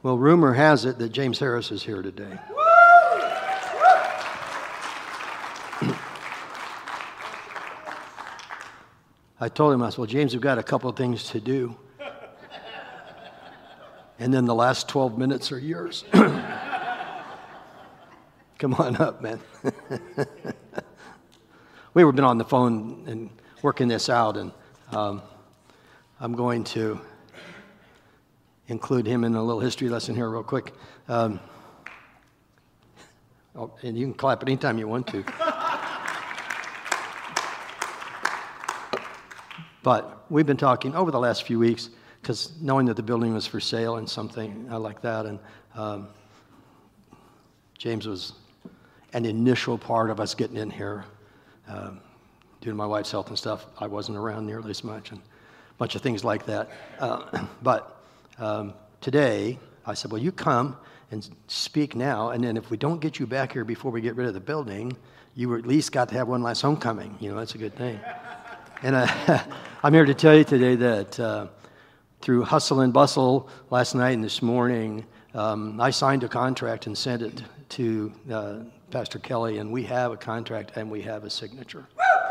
Well, rumor has it that James Harris is here today. I told him, I said, well, James, we've got a couple of things to do. And then the last 12 minutes are yours. Come on up, man. We've been on the phone and working this out, and I'm going to include him in a little history lesson here real quick. And you can clap anytime you want to. But we've been talking over the last few weeks, because knowing that the building was for sale and something like that, and James was an initial part of us getting in here, due to my wife's health and stuff. I wasn't around nearly as much, and a bunch of things like that. But today, I said, well, you come and speak now, and then if we don't get you back here before we get rid of the building, you at least got to have one last homecoming. You know, that's a good thing. And I'm here to tell you today that through hustle and bustle last night and this morning, I signed a contract and sent it to Pastor Kelly, and we have a contract and we have a signature.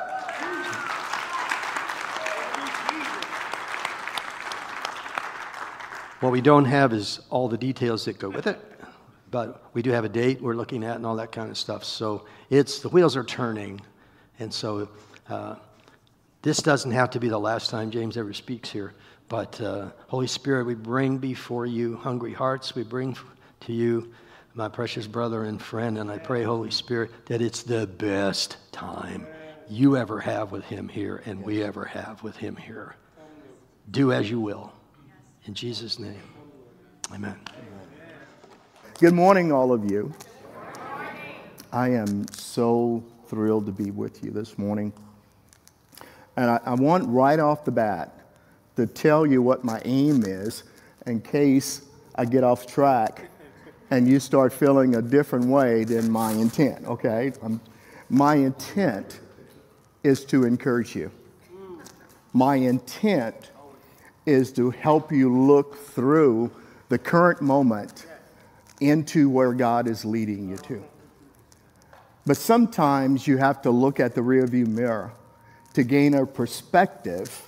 What we don't have is all the details that go with it, but we do have a date we're looking at and all that kind of stuff. So the wheels are turning, and so this doesn't have to be the last time James ever speaks here, but Holy Spirit, we bring before you hungry hearts. We bring to you my precious brother and friend, and I pray, Holy Spirit, that it's the best time you ever have with him here and we ever have with him here. Do as you will. In Jesus' name, amen. Good morning, all of you. I am so thrilled to be with you this morning. And I want right off the bat to tell you what my aim is in case I get off track and you start feeling a different way than my intent, okay? My intent is to encourage you. My intent is to help you look through the current moment into where God is leading you to. But sometimes you have to look at the rearview mirror to gain a perspective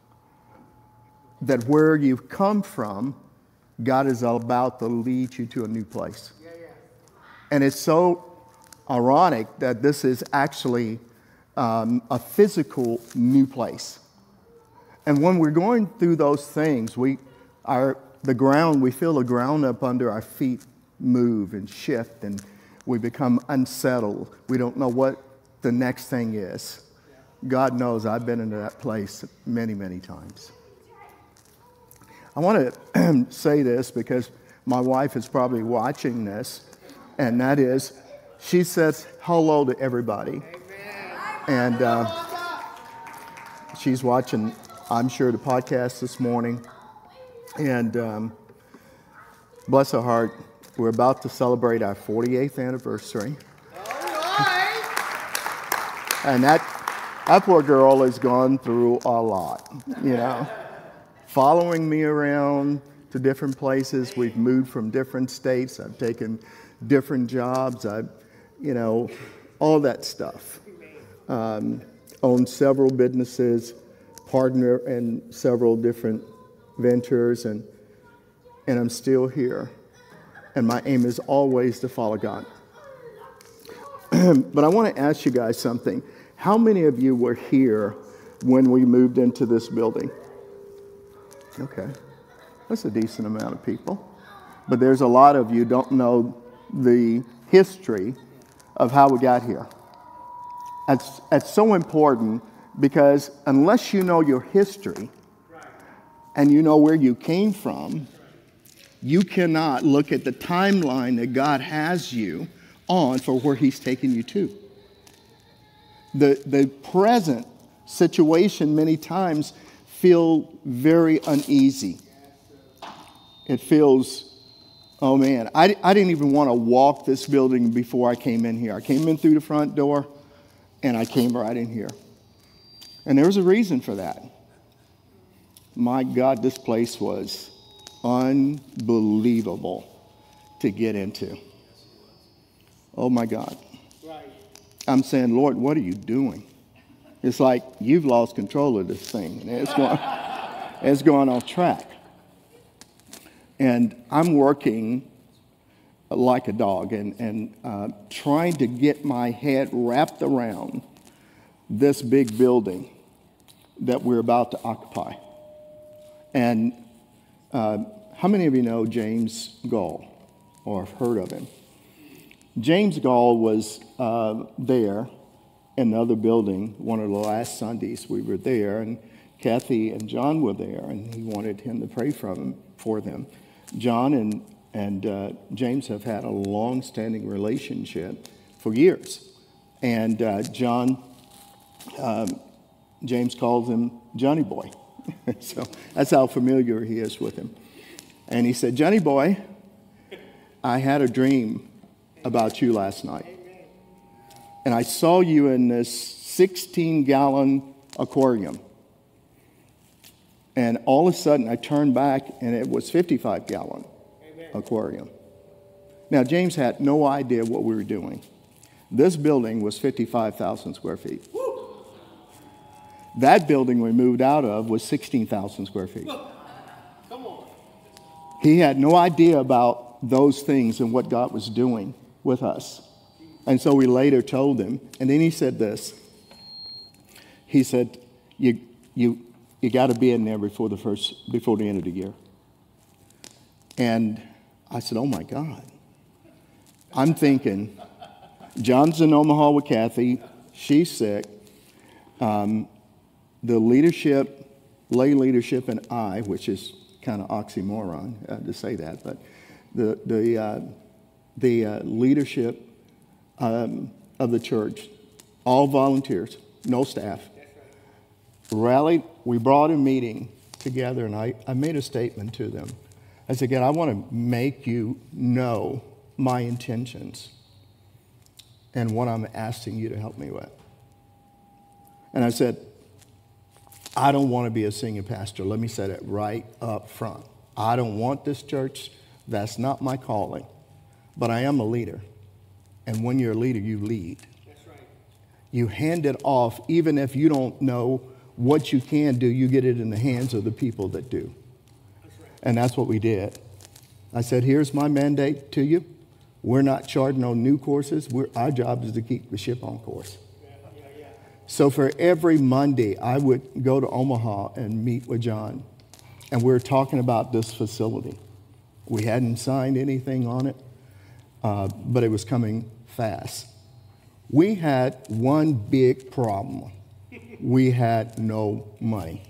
that where you've come from, God is about to lead you to a new place. And it's so ironic that this is actually a physical new place. And when we're going through those things, we feel the ground up under our feet move and shift, and we become unsettled. We don't know what the next thing is. God knows I've been into that place many, many times. I want to say this because my wife is probably watching this, and that is, she says hello to everybody. Amen. And she's watching, I'm sure, the podcast this morning. And bless her heart, we're about to celebrate our 48th anniversary. All right. And that poor girl has gone through a lot, you know. Following me around to different places. We've moved from different states. I've taken different jobs. All that stuff. Owned several businesses, partner in several different ventures, and I'm still here. And my aim is always to follow God. But I want to ask you guys something. How many of you were here when we moved into this building? Okay, that's a decent amount of people. But there's a lot of you don't know the history of how we got here. That's so important, because unless you know your history and you know where you came from, you cannot look at the timeline that God has you on for where He's taking you to. The present situation many times feel very uneasy. It feels, oh man, I didn't even want to walk this building before I came in here. I came in through the front door and I came right in here. And there was a reason for that. My God, this place was unbelievable to get into. Oh my God. I'm saying, Lord, what are you doing? It's like you've lost control of this thing, and it's going off track. And I'm working like a dog and trying to get my head wrapped around this big building that we're about to occupy. And how many of you know James Gall or have heard of him? James Gall was there in another building one of the last Sundays we were there, and Kathy and John were there, and he wanted him to pray for them. John and James have had a long-standing relationship for years. And James calls him Johnny Boy. So that's how familiar he is with him. And he said, Johnny Boy, I had a dream about you last night. And I saw you in this 16-gallon aquarium. And all of a sudden, I turned back, and it was 55-gallon aquarium. Now, James had no idea what we were doing. This building was 55,000 square feet. That building we moved out of was 16,000 square feet. Come on. He had no idea about those things and what God was doing with us. And so we later told him, and then he said this. He said, you got to be in there before the end of the year. And I said, oh my God. I'm thinking, John's in Omaha with Kathy. She's sick. The leadership, lay leadership, and I, which is kind of oxymoron to say that, but the leadership of the church, all volunteers, no staff, rallied. We brought a meeting together, and I made a statement to them. I said, again, I want to make you know my intentions and what I'm asking you to help me with. And I said, I don't want to be a senior pastor. Let me say that right up front. I don't want this church. That's not my calling. But I am a leader. And when you're a leader, you lead. That's right. You hand it off. Even if you don't know what you can do, you get it in the hands of the people that do. That's right. And that's what we did. I said, here's my mandate to you. We're not charging on new courses. Our job is to keep the ship on course. Yeah. So for every Monday, I would go to Omaha and meet with John. And we were talking about this facility. We hadn't signed anything on it, but it was coming fast. We had one big problem. We had no money.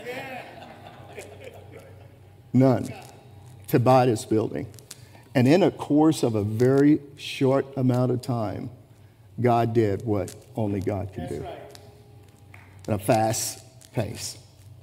None to buy this building. And in a course of a very short amount of time, God did what only God can do. At a fast pace.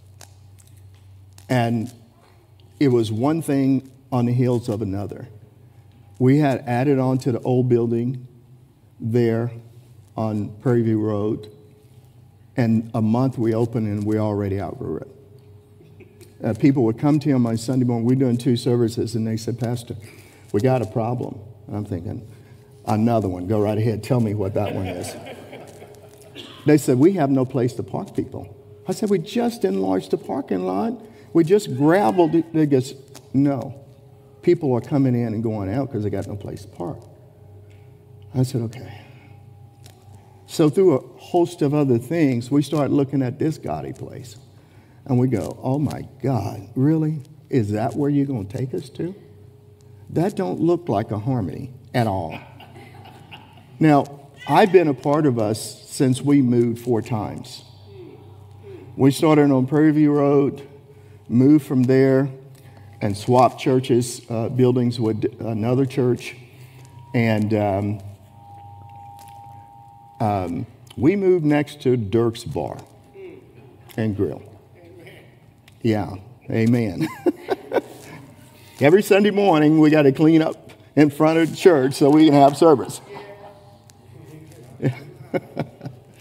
And it was one thing on the heels of another. We had added on to the old building there on Prairie View Road. And a month we opened and we already outgrew it. People would come to you on my Sunday morning. We're doing 2 services, and they said, Pastor, we got a problem. And I'm thinking, another one. Go right ahead. Tell me what that one is. They said, we have no place to park people. I said, we just enlarged the parking lot. We just gravelled it. They goes, no. People are coming in and going out because they got no place to park. I said, okay. So through a host of other things, we start looking at this gaudy place. And we go, oh my God, really? Is that where you're going to take us to? That don't look like a Harmony at all. Now, I've been a part of us since we moved 4 times. We started on Prairie View Road, moved from there, and swapped churches, buildings with another church. And we moved next to Dirk's Bar and Grill. Yeah, amen. Every Sunday morning, we got to clean up in front of the church so we can have service.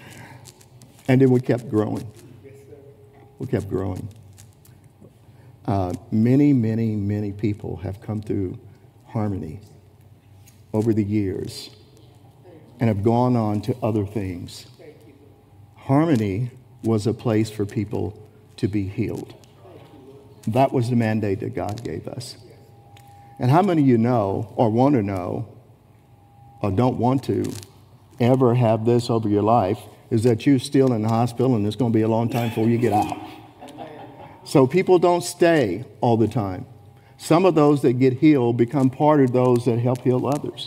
And then we kept growing. We kept growing. many, many, many people have come through Harmony over the years and have gone on to other things. Harmony was a place for people to be healed. That was the mandate that God gave us. And how many of you know or want to know or don't want to ever have this over your life is that you're still in the hospital and it's going to be a long time before you get out. So people don't stay all the time. Some of those that get healed become part of those that help heal others.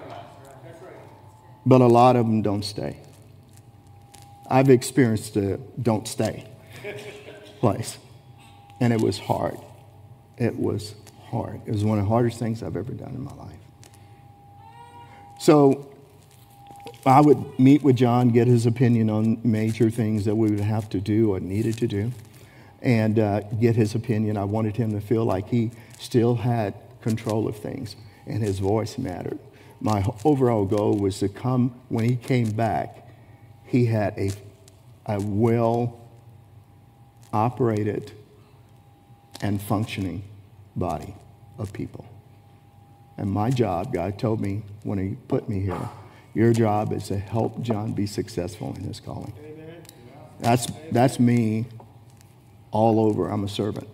But a lot of them don't stay. I've experienced the don't stay place. And it was hard. It was hard. It was one of the hardest things I've ever done in my life. So I would meet with John, get his opinion on major things that we would have to do or needed to do, and get his opinion. I wanted him to feel like he still had control of things, and his voice mattered. My overall goal was to come, when he came back, he had a well-operated and functioning body of people. And my job, God told me when he put me here, your job is to help John be successful in his calling. That's me all over. I'm a servant.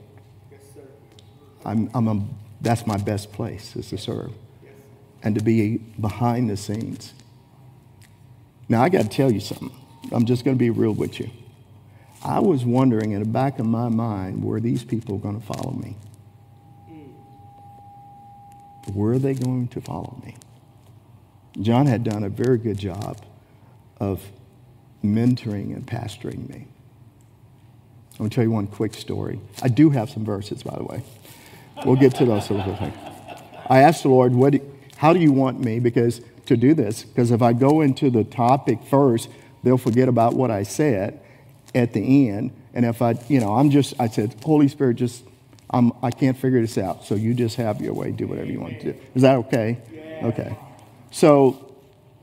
That's my best place, is to serve. And to be behind the scenes. Now, I got to tell you something. I'm just going to be real with you. I was wondering in the back of my mind, were these people going to follow me? Were they going to follow me? John had done a very good job of mentoring and pastoring me. I'm going to tell you one quick story. I do have some verses, by the way. We'll get to those sort of things. I asked the Lord, how do you want me to do this? Because if I go into the topic first, they'll forget about what I said at the end. And if I said, Holy Spirit, I can't figure this out. So you just have your way. Do whatever you want to do. Is that okay? Yeah. Okay. So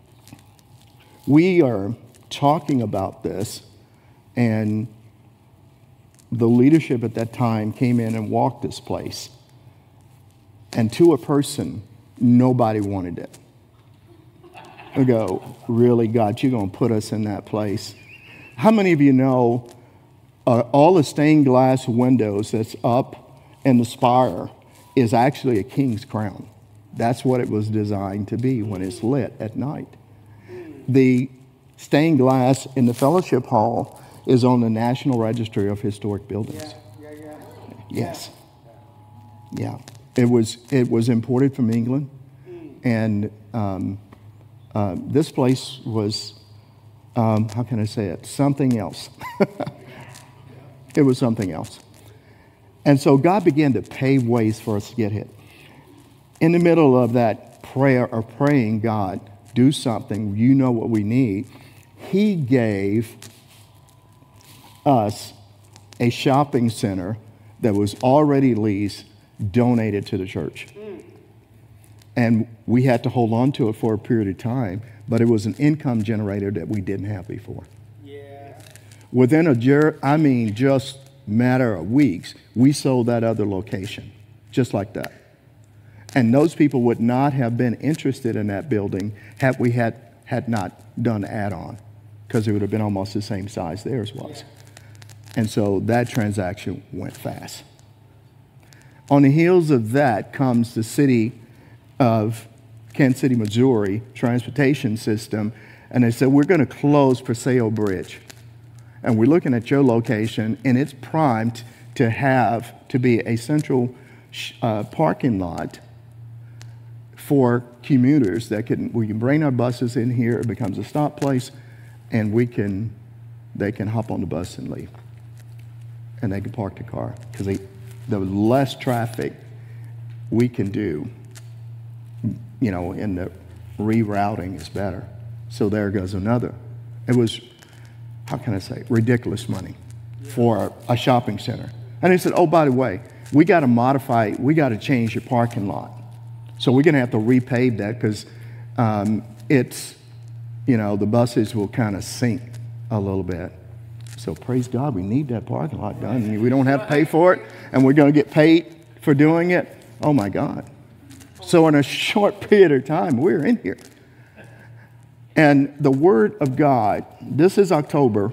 we are talking about this, and the leadership at that time came in and walked this place. And to a person, nobody wanted it. I go, really, God, you're going to put us in that place? How many of you know all the stained glass windows that's up in the spire is actually a king's crown? That's what it was designed to be when it's lit at night. The stained glass in the fellowship hall is on the National Registry of Historic Buildings. Yes. Yeah. It was imported from England, and this place was, how can I say it? Something else. It was something else. And so God began to pave ways for us to get hit. In the middle of that prayer of praying, God, do something, you know what we need, He gave us a shopping center that was already leased, donated to the church. And we had to hold on to it for a period of time, but it was an income generator that we didn't have before. Yeah. Within just matter of weeks, we sold that other location, just like that. And those people would not have been interested in that building had we had not done add-on, because it would have been almost the same size theirs was. And so that transaction went fast. On the heels of that comes the city of Kansas City, Missouri transportation system, and they said, we're going to close Paseo Bridge. And we're looking at your location, and it's primed to be a central parking lot for commuters we can bring our buses in here. It becomes a stop place, and they can hop on the bus and leave, and they can park the car, because the less traffic we can do, in the rerouting is better. So there goes another. It was, how can I say, ridiculous money for a shopping center. And they said, oh, by the way, we got to change your parking lot. So we're going to have to repave that, because the buses will kind of sink a little bit. So praise God, we need that parking lot done. We don't have to pay for it. and we're going to get paid for doing it. Oh, my God. So in a short period of time, we're in here. And the Word of God, this is October,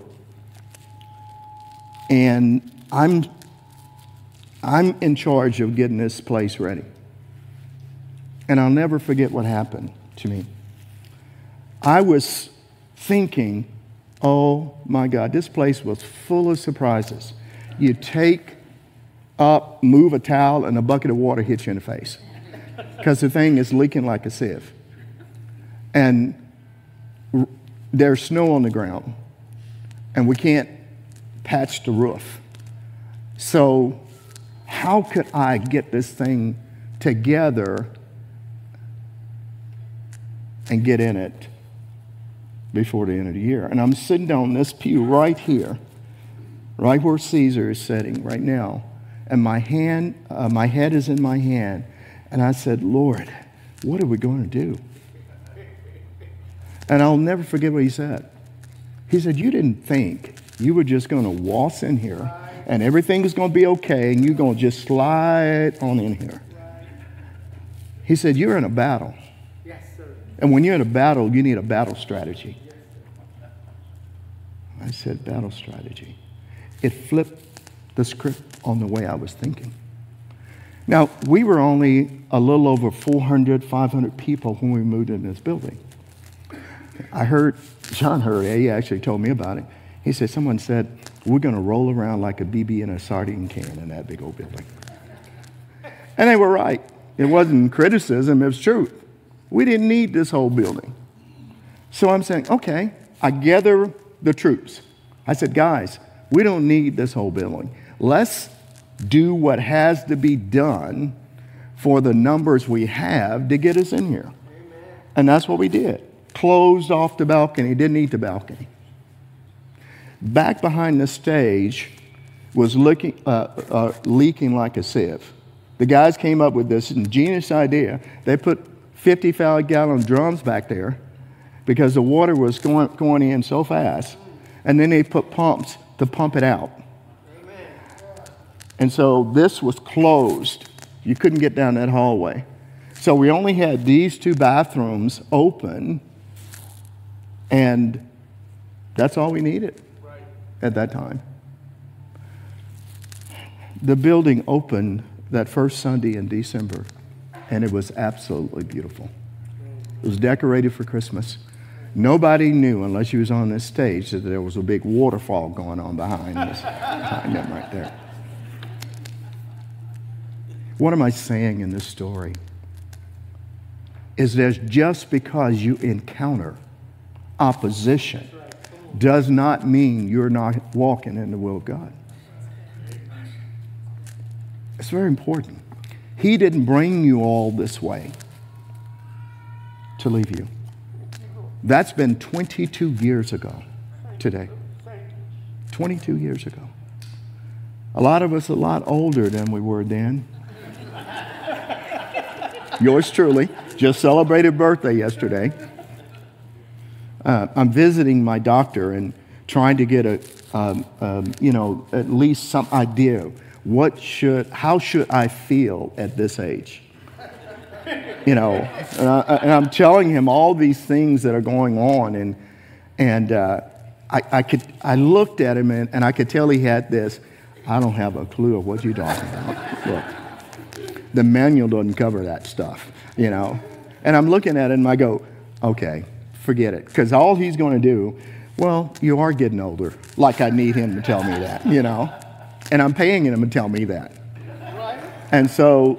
and I'm in charge of getting this place ready. And I'll never forget what happened to me. I was thinking, oh my God, this place was full of surprises. You take up, move a towel, and a bucket of water hits you in the face because the thing is leaking like a sieve. And there's snow on the ground, and we can't patch the roof. So how could I get this thing together and get in it before the end of the year? And I'm sitting down in this pew right here, right where Caesar is sitting right now, and my head is in my hand, and I said, Lord, what are we going to do? And I'll never forget what he said. He said, you didn't think you were just going to waltz in here and everything is going to be okay and you're going to just slide on in here. He said, you're in a battle. Yes, sir. And when you're in a battle, you need a battle strategy. I said, battle strategy. It flipped the script on the way I was thinking. Now, we were only a little over 400, 500 people when we moved into this building. John heard it. He actually told me about it. He said, someone said, we're going to roll around like a BB in a sardine can in that big old building. And they were right. It wasn't criticism, it was truth. We didn't need this whole building. So I'm saying, okay, I gather the troops. I said, guys, we don't need this whole building. Let's do what has to be done for the numbers we have to get us in here. Amen. And that's what we did. Closed off the balcony, didn't need the balcony. Back behind the stage was leaking like a sieve. The guys came up with this ingenious idea. They put 55-gallon drums back there because the water was going in so fast. And then they put pumps to pump it out. Amen. And so this was closed. You couldn't get down that hallway. So we only had these two bathrooms open, and that's all we needed at that time. The building opened that first Sunday in December, and it was absolutely beautiful. It was decorated for Christmas. Nobody knew, unless you was on this stage, that there was a big waterfall going on behind them right there. What am I saying in this story? Is that just because you encounter opposition does not mean you're not walking in the will of God. It's very important. He didn't bring you all this way to leave you. That's been 22 years ago today. 22 years ago. A lot of us a lot older than we were then. Yours truly just celebrated birthday yesterday. I'm visiting my doctor and trying to get at least some idea how should I feel at this age? And I'm telling him all these things that are going on, and I looked at him and I could tell he had this. I don't have a clue of what you're talking about. Look, the manual doesn't cover that stuff, And I'm looking at it and I go, okay, forget it, because all he's going to do, well, you are getting older. Like I need him to tell me that, and I'm paying him to tell me that. And so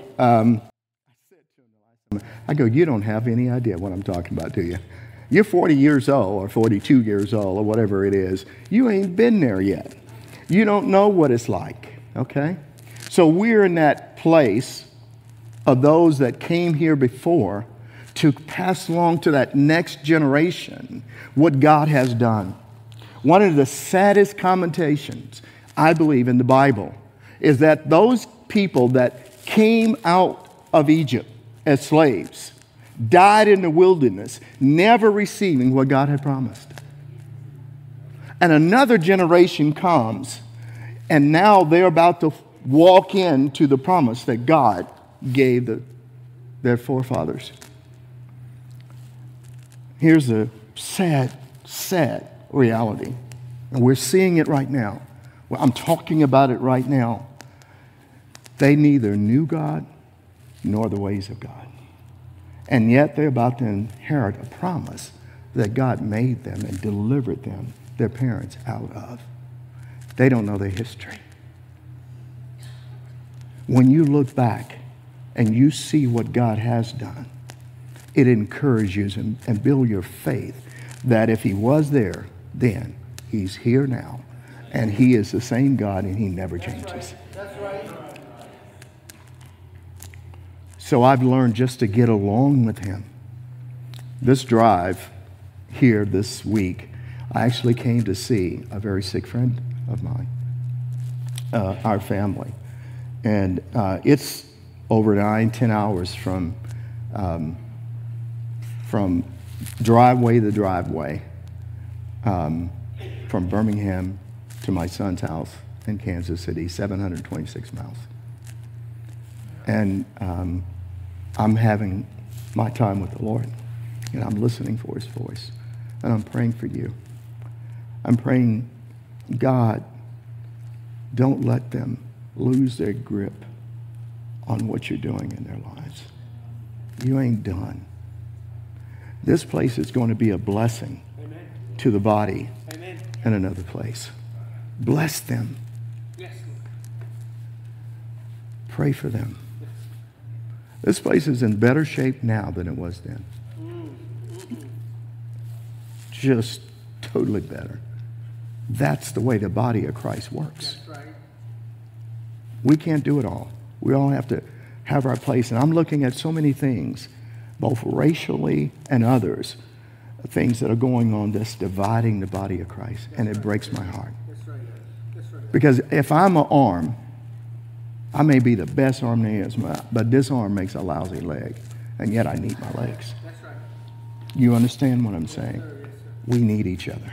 I go, you don't have any idea what I'm talking about, do you? You're 40 years old or 42 years old or whatever it is. You ain't been there yet. You don't know what it's like, okay? So we're in that place of those that came here before to pass along to that next generation what God has done. One of the saddest commentations, I believe, in the Bible is that those people that came out of Egypt as slaves died in the wilderness, never receiving what God had promised. And another generation comes, and now they're about to walk into the promise that God gave their forefathers. Here's a sad, sad reality. And we're seeing it right now. Well, I'm talking about it right now. They neither knew God nor the ways of God. And yet they're about to inherit a promise that God made them and delivered them, their parents, out of. They don't know their history. When you look back and you see what God has done, it encourages you and builds your faith that if he was there then, he's here now. And he is the same God and he never changes. That's right. So I've learned just to get along with him. This drive here this week, I actually came to see a very sick friend of mine, our family. And it's over 9-10 hours from driveway to driveway, from Birmingham to my son's house in Kansas City, 726 miles. And I'm having my time with the Lord, and I'm listening for his voice, and I'm praying for you. I'm praying, God, don't let them lose their grip on what you're doing in their lives. You ain't done. This place is going to be a blessing to the body in another place. Bless them. Pray for them. This place is in better shape now than it was then. Just totally better. That's the way the body of Christ works. We can't do it all. We all have to have our place. And I'm looking at so many things, both racially and others, things that are going on that's dividing the body of Christ. And it breaks my heart. Because if I'm an arm, I may be the best arm there is, but this arm makes a lousy leg. And yet I need my legs. You understand what I'm saying? We need each other.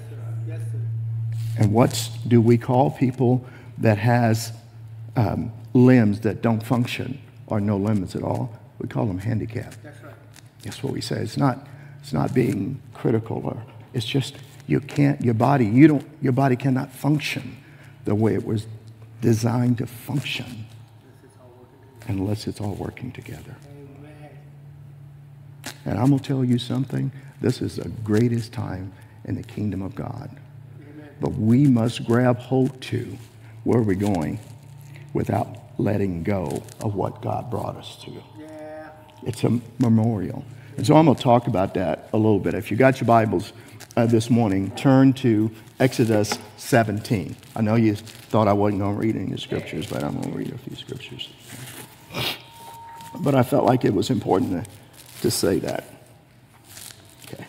And what do we call people that has limbs that don't function or no limits at all? We call them handicapped. That's right. That's what we say. It's not being critical, or it's just your body cannot function the way it was designed to function unless it's all working together. Amen. And I'm going to tell you something. This is the greatest time in the kingdom of God. Amen. But we must grab hold to where we're going without letting go of what God brought us to. Yeah. It's a memorial. And so I'm going to talk about that a little bit. If you got your Bibles this morning, turn to Exodus 17. I know you thought I wasn't going to read any of the scriptures, but I'm going to read a few scriptures. But I felt like it was important to say that. Okay.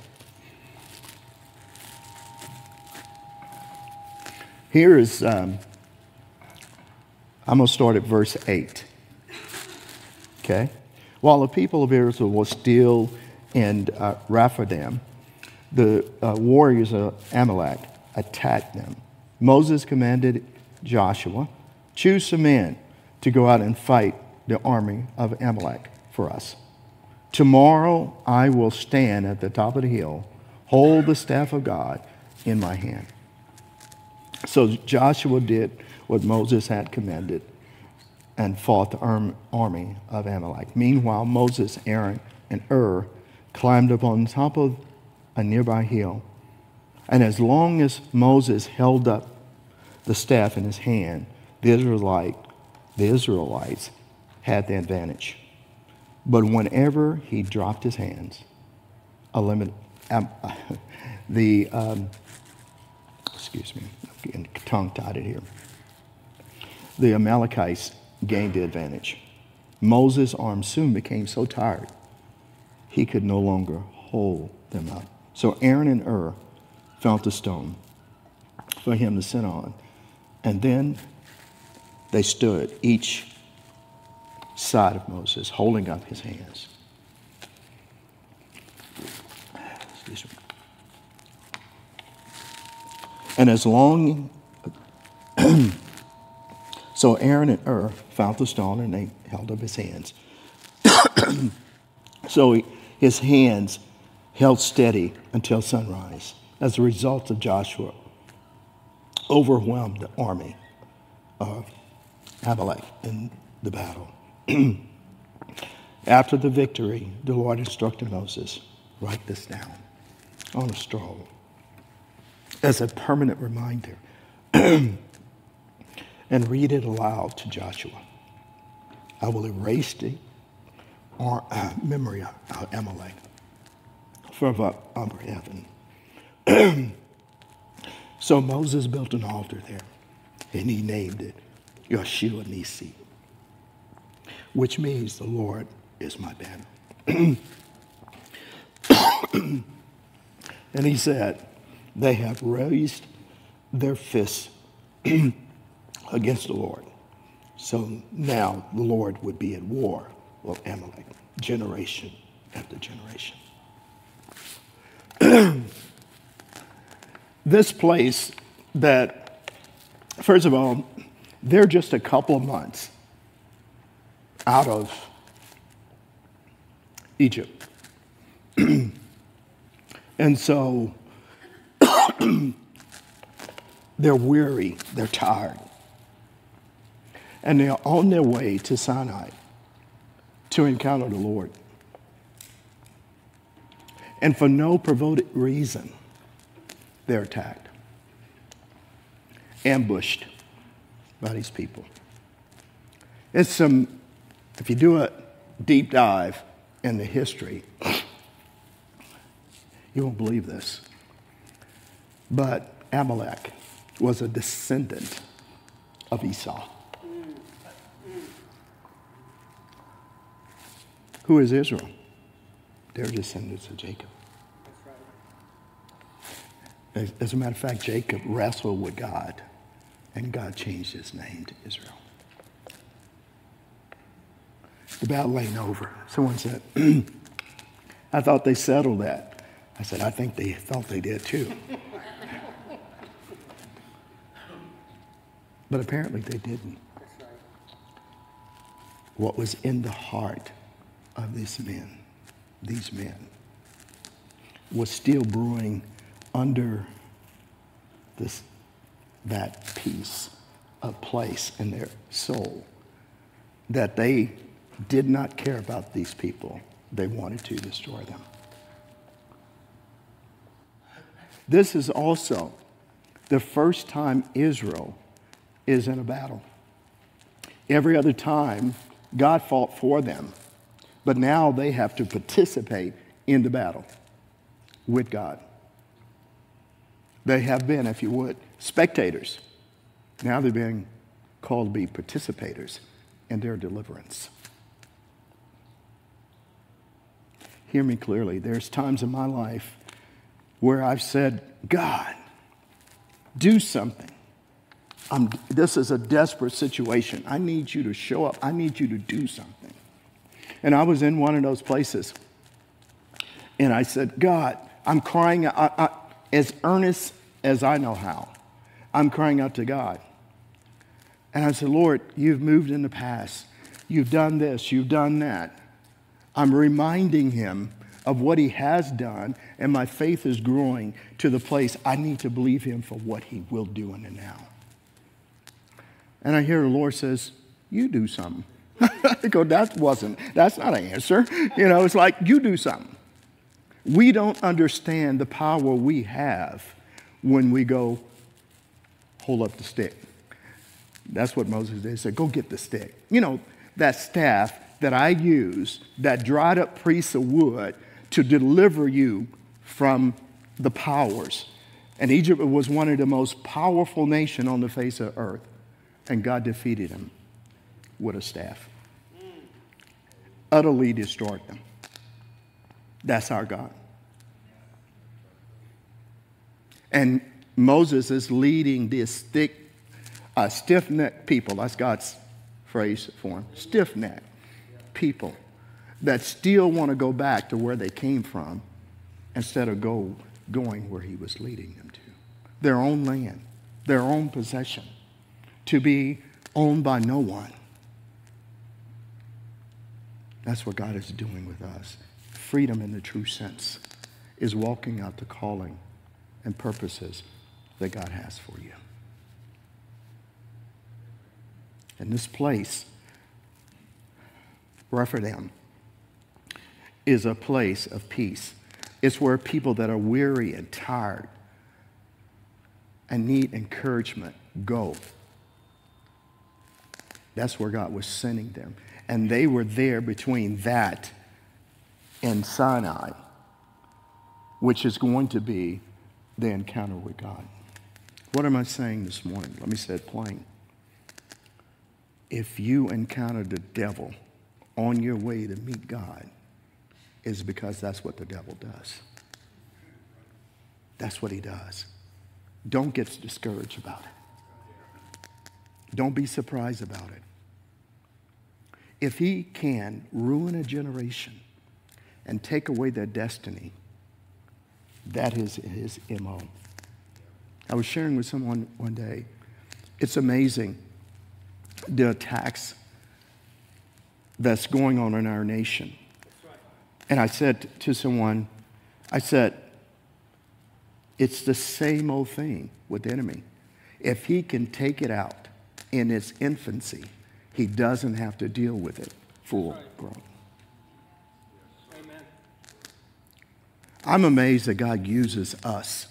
Here is, I'm going to start at verse 8. Okay? While the people of Israel were still in Rephidim, the warriors of Amalek attacked them. Moses commanded Joshua, choose some men to go out and fight the army of Amalek for us. Tomorrow I will stand at the top of the hill, hold the staff of God in my hand. So Joshua did what Moses had commanded and fought the army of Amalek. Meanwhile, Moses, Aaron, and Hur climbed up on top of a nearby hill. And as long as Moses held up the staff in his hand, the Israelites had the advantage. But whenever he dropped his hands, excuse me, I'm getting tongue-tied here. The Amalekites gained the advantage. Moses' arms soon became so tired, he could no longer hold them up. So Aaron and Hur found a stone for him to sit on. And then they stood, each side of Moses, holding up his hands. Excuse me. So Aaron and Ur found the stone, and they held up his hands. So his hands held steady until sunrise. As a result of Joshua overwhelmed the army of Amalek in the battle. After the victory, the Lord instructed Moses, write this down on a scroll as a permanent reminder and read it aloud to Joshua. I will erase the memory of Amalek from under heaven. So Moses built an altar there, and he named it Yeshua Nisi, which means the Lord is my banner. And he said, they have raised their fists against the Lord. So now the Lord would be at war with Amalek, generation after generation. This place that, first of all, they're just a couple of months out of Egypt. And so they're weary, they're tired. And they're on their way to Sinai to encounter the Lord. And for no provoked reason, they're attacked, ambushed by these people. If you do a deep dive in the history, you won't believe this, but Amalek was a descendant of Esau. Who is Israel? They're descendants of Jacob. As a matter of fact, Jacob wrestled with God, and God changed his name to Israel. The battle ain't over. Someone said, I thought they settled that. I said, I think they thought they did too. But apparently they didn't. What was in the heart of these men, was still brewing under that piece of place in their soul, that they did not care about these people. They wanted to destroy them. This is also the first time Israel is in a battle. Every other time, God fought for them, but now they have to participate in the battle with God. They have been, if you would, spectators. Now they're being called to be participators in their deliverance. Hear me clearly. There's times in my life where I've said, God, do something. This is a desperate situation. I need you to show up. I need you to do something. And I was in one of those places. And I said, God, I'm crying out, as earnest as I know how. I'm crying out to God. And I said, Lord, you've moved in the past. You've done this. You've done that. I'm reminding him of what he has done, and my faith is growing to the place I need to believe him for what he will do in the now. And I hear the Lord says, you do something. I go, that's not an answer. It's like, you do something. We don't understand the power we have when we go, hold up the stick. That's what Moses did. He said, go get the stick. That staff that I use, that dried up piece of wood to deliver you from the powers. And Egypt was one of the most powerful nations on the face of earth. And God defeated them with a staff. Utterly destroyed them. That's our God. And Moses is leading this stiff-necked people. That's God's phrase for them. Stiff-necked people that still want to go back to where they came from instead of going where he was leading them to. Their own land, their own possession, to be owned by no one. That's what God is doing with us. Freedom in the true sense is walking out the calling and purposes that God has for you. And this place, Rephidim, is a place of peace. It's where people that are weary and tired and need encouragement go. That's where God was sending them. And they were there between that and Sinai, which is going to be the encounter with God. What am I saying this morning? Let me say it plain. If you encounter the devil on your way to meet God, it's because that's what the devil does. That's what he does. Don't get discouraged about it. Don't be surprised about it. If he can ruin a generation and take away their destiny, that is his MO. I was sharing with someone one day. It's amazing the attacks that's going on in our nation. And I said to someone, I said, it's the same old thing with the enemy. If he can take it out in its infancy, he doesn't have to deal with it full grown. Amen. I'm amazed that God uses us.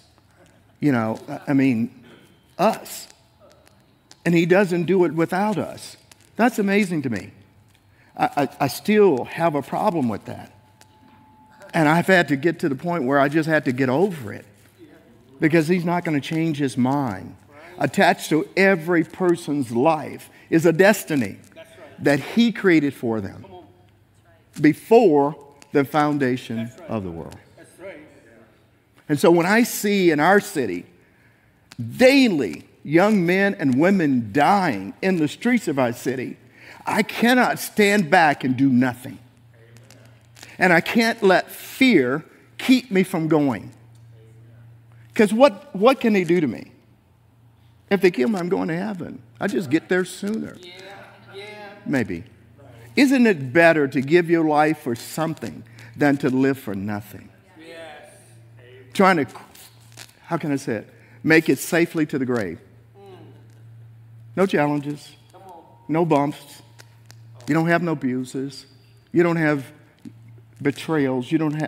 Us. And he doesn't do it without us. That's amazing to me. I still have a problem with that. And I've had to get to the point where I just had to get over it. Because he's not going to change his mind. Attached to every person's life is a destiny that he created for them before the foundation of the world. And so when I see in our city daily young men and women dying in the streets of our city, I cannot stand back and do nothing. And I can't let fear keep me from going. Because what can they do to me? If they kill me, I'm going to heaven. I just get there sooner. Maybe. Isn't it better to give your life for something than to live for nothing? Yes. Trying to, how can I say it? Make it safely to the grave. No challenges. No bumps. You don't have no abuses. You don't have betrayals. You don't have,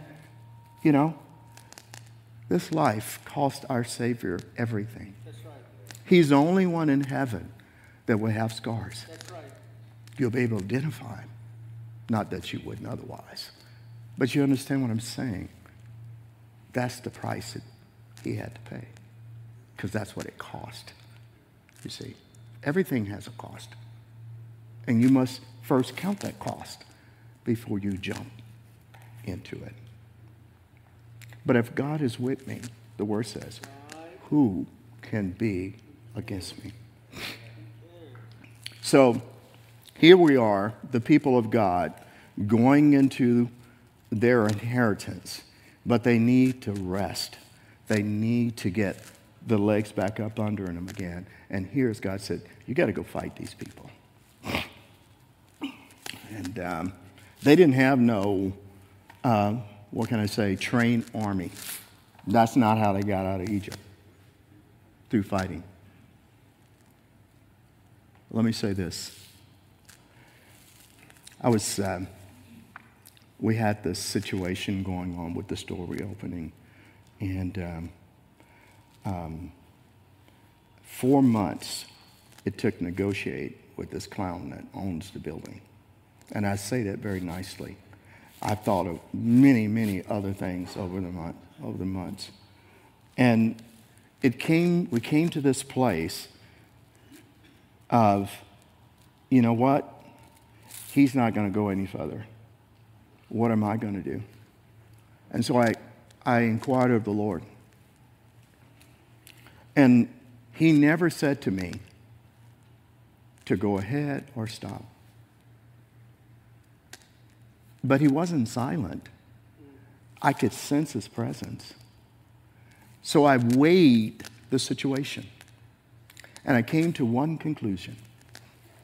This life cost our Savior everything. That's right. He's the only one in heaven that will have scars. That's right. You'll be able to identify him. Not that you wouldn't otherwise. But you understand what I'm saying? That's the price that he had to pay. Because that's what it cost. You see, everything has a cost. And you must first count that cost before you jump into it. But if God is with me, the word says, who can be against me? So here we are, the people of God, going into their inheritance, but they need to rest. They need to get the legs back up under them again. And here's God said, you got to go fight these people. And they didn't have no, trained army. That's not how they got out of Egypt, through fighting. Let me say this. We had this situation going on with the store reopening, and 4 months it took to negotiate with this clown that owns the building. And I say that very nicely. I've thought of many, many other things over the months. And we came to this place of, you know what? He's not going to go any further. What am I going to do? And so I inquired of the Lord. And he never said to me to go ahead or stop. But he wasn't silent. I could sense his presence. So I weighed the situation. And I came to one conclusion.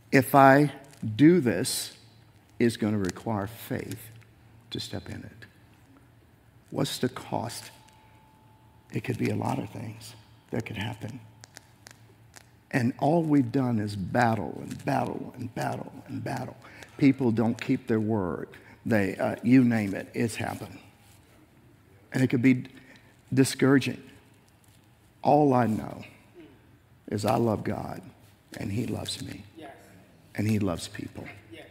if I do this, it's going to require faith to step in it. What's the cost? It could be a lot of things that could happen. And all we've done is battle and battle and battle and battle. People don't keep their word. They, you name it, it's happened. And it could be discouraging. All I know is I love God, and He loves me, and He loves people.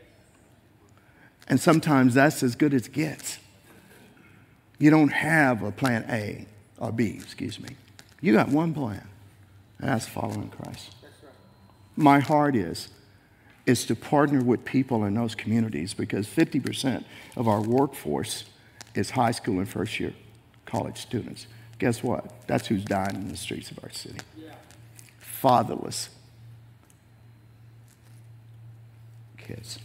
And sometimes that's as good as it gets. You don't have a plan A or B, excuse me. You got one plan, and that's following Christ. My heart is to partner with people in those communities, because 50% of our workforce is high school and first year college students. Guess what? That's who's dying in the streets of our city. Fatherless kids.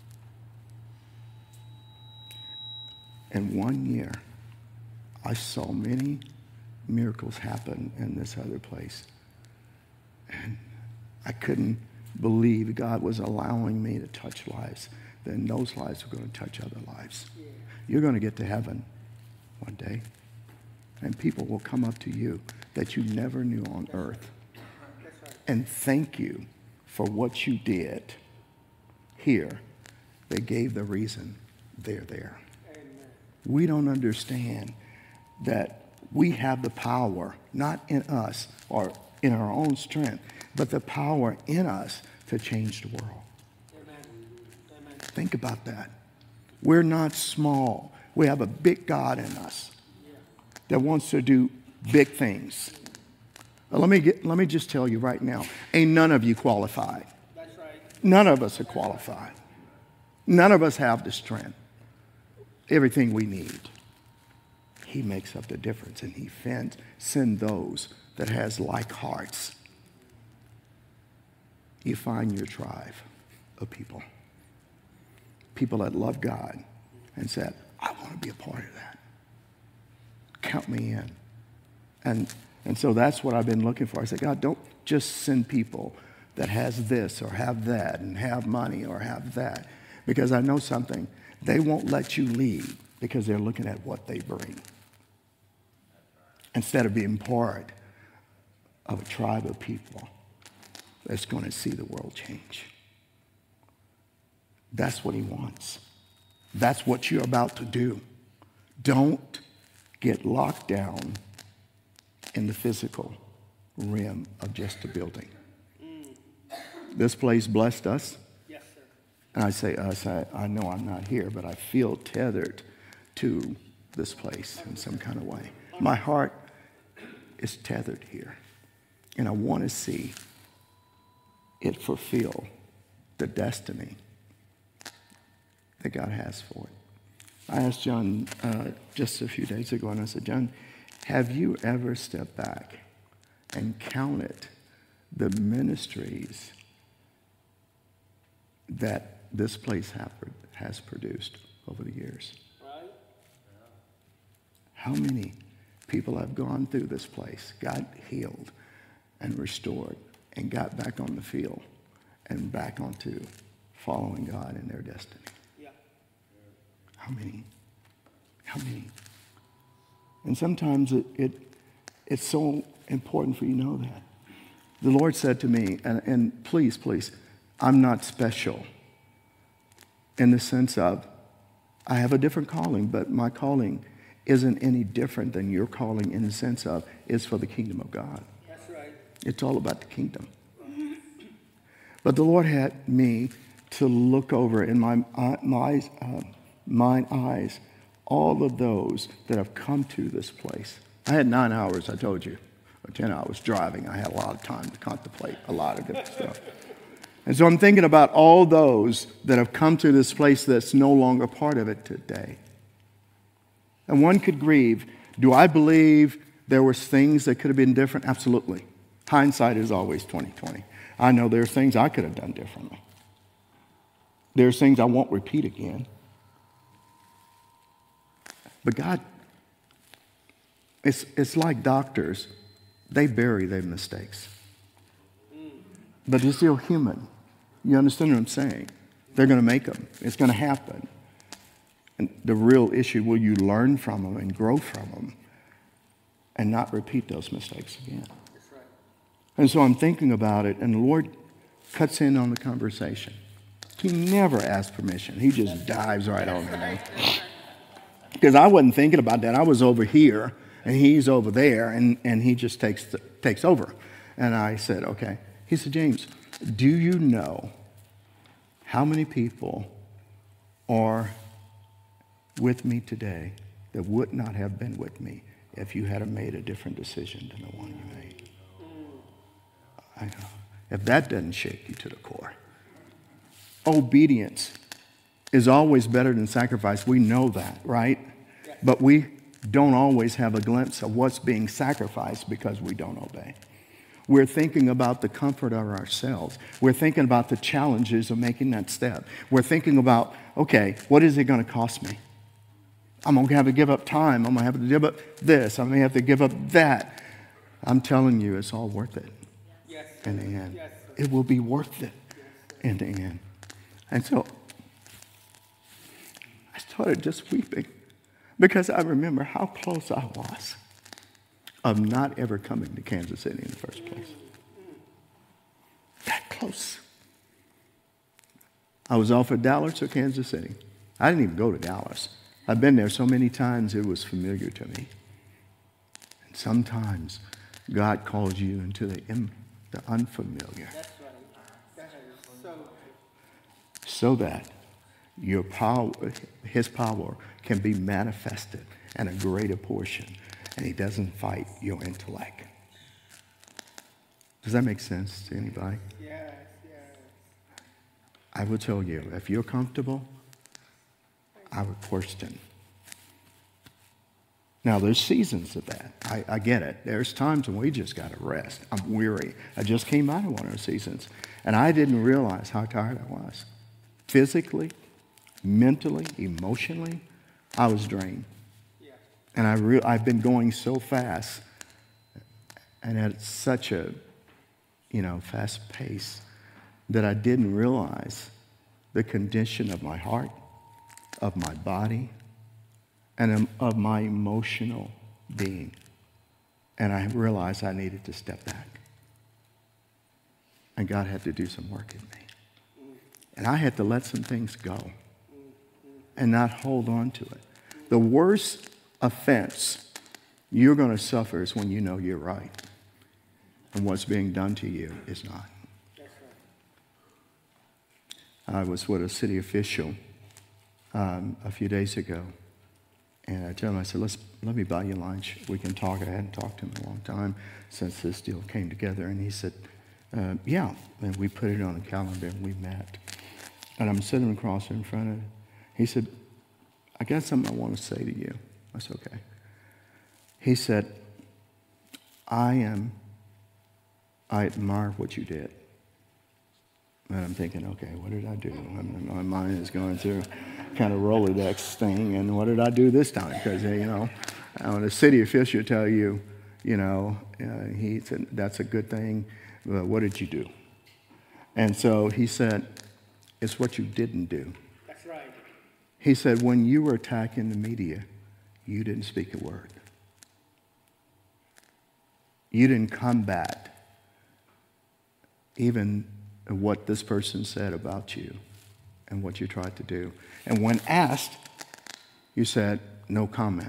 In 1 year, I saw many miracles happen in this other place. And I couldn't believe God was allowing me to touch lives. Then those lives were going to touch other lives. You're going to get to heaven one day, and people will come up to you that you never knew on earth and thank you for what you did here. They gave the reason they're there. We don't understand that we have the power, not in us or in our own strength, but the power in us to change the world. Amen. Think about that. We're not small. We have a big God in us that wants to do big things. Let me just tell you right now, ain't none of you qualified. That's right. None of us are qualified. None of us have the strength. Everything we need. He makes up the difference, and He sends those that has like hearts. You find your tribe of people. People that love God and said, I want to be a part of that. Count me in. And so that's what I've been looking for. I said, God, don't just send people that has this or have that and have money or have that. Because I know something. They won't let you lead because they're looking at what they bring. Instead of being part of a tribe of people that's going to see the world change. That's what He wants. That's what you're about to do. Don't get locked down in the physical realm of just a building. This place blessed us. Yes, sir. And I say us, I know I'm not here, but I feel tethered to this place in some kind of way. My heart is tethered here. And I want to see it fulfill the destiny that God has for it. I asked John just a few days ago, and I said, John, have you ever stepped back and counted the ministries that this place has produced over the years? Right. How many people have gone through this place, got healed and restored, and got back on the field and back onto following God in their destiny? Yeah. How many? How many? And sometimes it's so important for you to know that. The Lord said to me, and please, I'm not special in the sense of I have a different calling, but my calling isn't any different than your calling in the sense of it's for the kingdom of God. That's right. It's all about the kingdom. But the Lord had me to look over in my eyes all of those that have come to this place. I had 9 hours, I told you, or 10 hours driving. I had a lot of time to contemplate a lot of different stuff. And so I'm thinking about all those that have come to this place that's no longer part of it today. And one could grieve. Do I believe there was things that could have been different? Absolutely. Hindsight is always 20/20. I know there's things I could have done differently. There's things I won't repeat again. But God, it's like doctors. They bury their mistakes. But they're still human. You understand what I'm saying? They're going to make them. It's going to happen. And the real issue, will you learn from them and grow from them and not repeat those mistakes again? That's right. And so I'm thinking about it, and the Lord cuts in on the conversation. He never asks permission. He just dives right on it. Because I wasn't thinking about that. I was over here, and he's over there, and he just takes over. And I said, okay. He said, James, do you know how many people are with me today that would not have been with me if you had made a different decision than the one you made? I know. If that doesn't shake you to the core. Obedience is always better than sacrifice. We know that, right? But we don't always have a glimpse of what's being sacrificed because we don't obey. We're thinking about the comfort of ourselves. We're thinking about the challenges of making that step. We're thinking about, okay, what is it going to cost me? I'm going to have to give up time. I'm going to have to give up this. I'm going to have to give up that. I'm telling you, it's all worth it in the end. It will be worth it in the end. And so I started just weeping because I remember how close I was of not ever coming to Kansas City in the first place. That close. I was offered Dallas or Kansas City. I didn't even go to Dallas. I've been there so many times it was familiar to me. And sometimes God calls you into the unfamiliar. That's right. So that your power, his power can be manifested in a greater portion, and he doesn't fight your intellect. Does that make sense to anybody? Yes. I will tell you, if you're comfortable, I would question. Now, there's seasons of that. I get it. There's times when we just got to rest. I'm weary. I just came out of one of those seasons, and I didn't realize how tired I was. Physically, mentally, emotionally, I was drained. Yeah. And I've been going so fast and at such a, fast pace that I didn't realize the condition of my heart, of my body, and of my emotional being. And I realized I needed to step back. And God had to do some work in me. And I had to let some things go and not hold on to it. The worst offense you're going to suffer is when you know you're right and what's being done to you is not. I was with a city official a few days ago, and I told him, I said, let me buy you lunch. We can talk. I hadn't talked to him in a long time since this deal came together. And he said, yeah. And we put it on a calendar, and we met. And I'm sitting across in front of him. He said, I got something I want to say to you. I said, okay. He said, I admire what you did. And I'm thinking, okay, what did I do? My mind is going through kind of Rolodex thing, and what did I do this time? Because, when a city official tell you, he said, that's a good thing, but what did you do? And so he said, it's what you didn't do. That's right. He said, when you were attacking the media, you didn't speak a word. You didn't combat even what this person said about you and what you tried to do. And when asked, you said, no comment.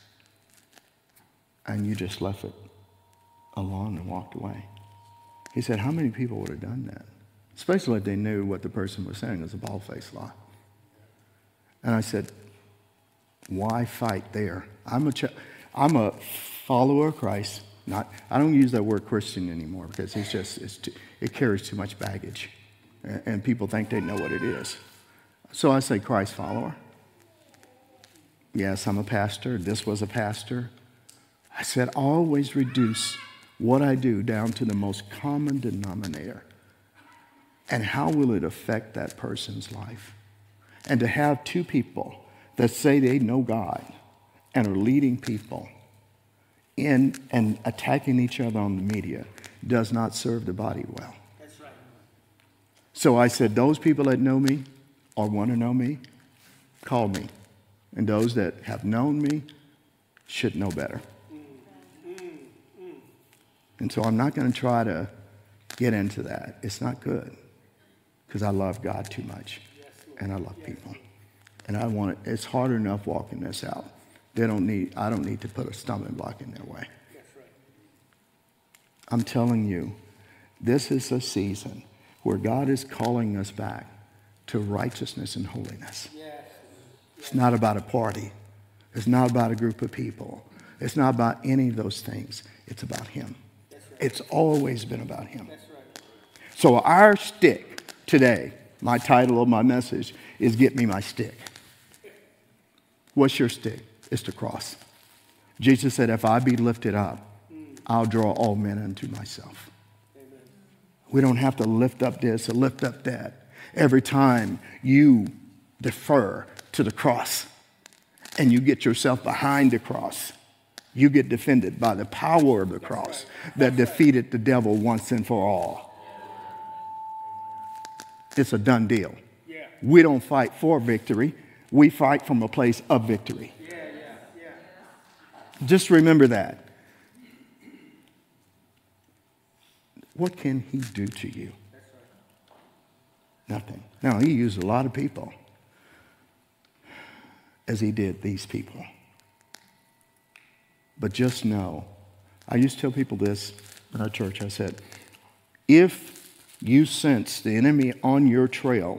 And you just left it alone and walked away. He said, how many people would have done that? Especially if they knew what the person was saying was a bald-faced lie. And I said, why fight there? I'm a follower of Christ. I don't use that word Christian anymore because it carries too much baggage. And people think they know what it is. So I say Christ follower. Yes, I'm a pastor. This was a pastor. I said, always reduce what I do down to the most common denominator. And how will it affect that person's life? And to have two people that say they know God and are leading people in and attacking each other on the media does not serve the body well. That's right. So I said, those people that know me or want to know me, call me. And those that have known me should know better. And so I'm not going to try to get into that. It's not good because I love God too much and I love people. And I want it. It's hard enough walking this out. I don't need to put a stumbling block in their way. I'm telling you, this is a season where God is calling us back to righteousness and holiness. It's not about a party. It's not about a group of people. It's not about any of those things. It's about Him. It's always been about Him. So our stick today, my title of my message is Get Me My Stick. What's your stick? It's the cross. Jesus said, if I be lifted up, I'll draw all men unto myself. Amen. We don't have to lift up this or lift up that. Every time you defer to the cross and you get yourself behind the cross, you get defended by the power of the cross that defeated the devil once and for all. It's a done deal. We don't fight for victory. We fight from a place of victory. Just remember that. What can He do to you? Nothing. Now, He used a lot of people as He did these people. But just know, I used to tell people this in our church. I said, if you sense the enemy on your trail,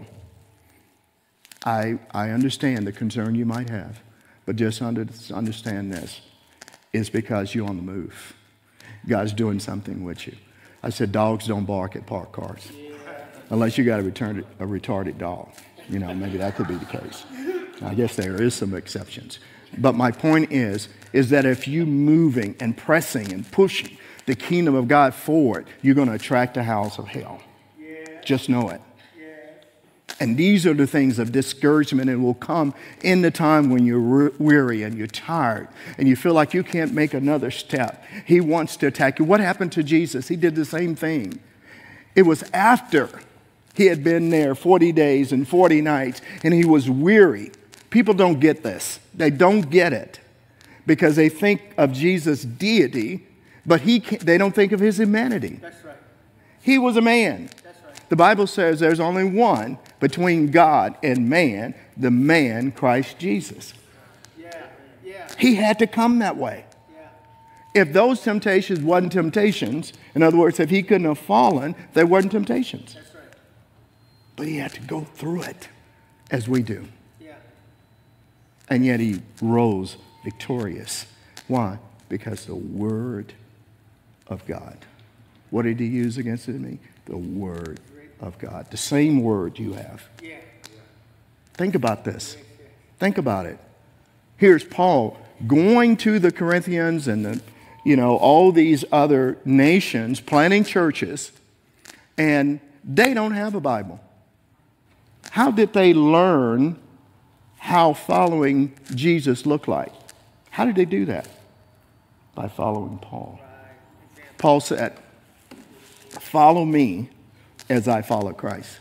I understand the concern you might have, but just understand this. It's because you're on the move. God's doing something with you. I said, dogs don't bark at parked cars. Unless you got a retarded dog. You know, maybe that could be the case. I guess there is some exceptions. But my point is that if you're moving and pressing and pushing the kingdom of God forward, you're going to attract the house of hell. Just know it. And these are the things of discouragement and will come in the time when you're weary and you're tired and you feel like you can't make another step. He wants to attack you. What happened to Jesus? He did the same thing. It was after He had been there 40 days and 40 nights and He was weary. People don't get this. They don't get it because they think of Jesus' deity, but they don't think of His humanity. That's right. He was a man. That's right. The Bible says there's only one between God and man, the man Christ Jesus. He had to come that way. If those temptations wasn't temptations, in other words, if He couldn't have fallen, they weren't temptations. That's right. But He had to go through it as we do. And yet He rose victorious. Why? Because the Word of God. What did He use against the enemy? The Word of God. The same word you have. Think about this. Think about it. Here's Paul going to the Corinthians and all these other nations, planting churches, and they don't have a Bible. How did they learn how following Jesus looked like? How did they do that? By following Paul. Paul said, follow me as I follow Christ.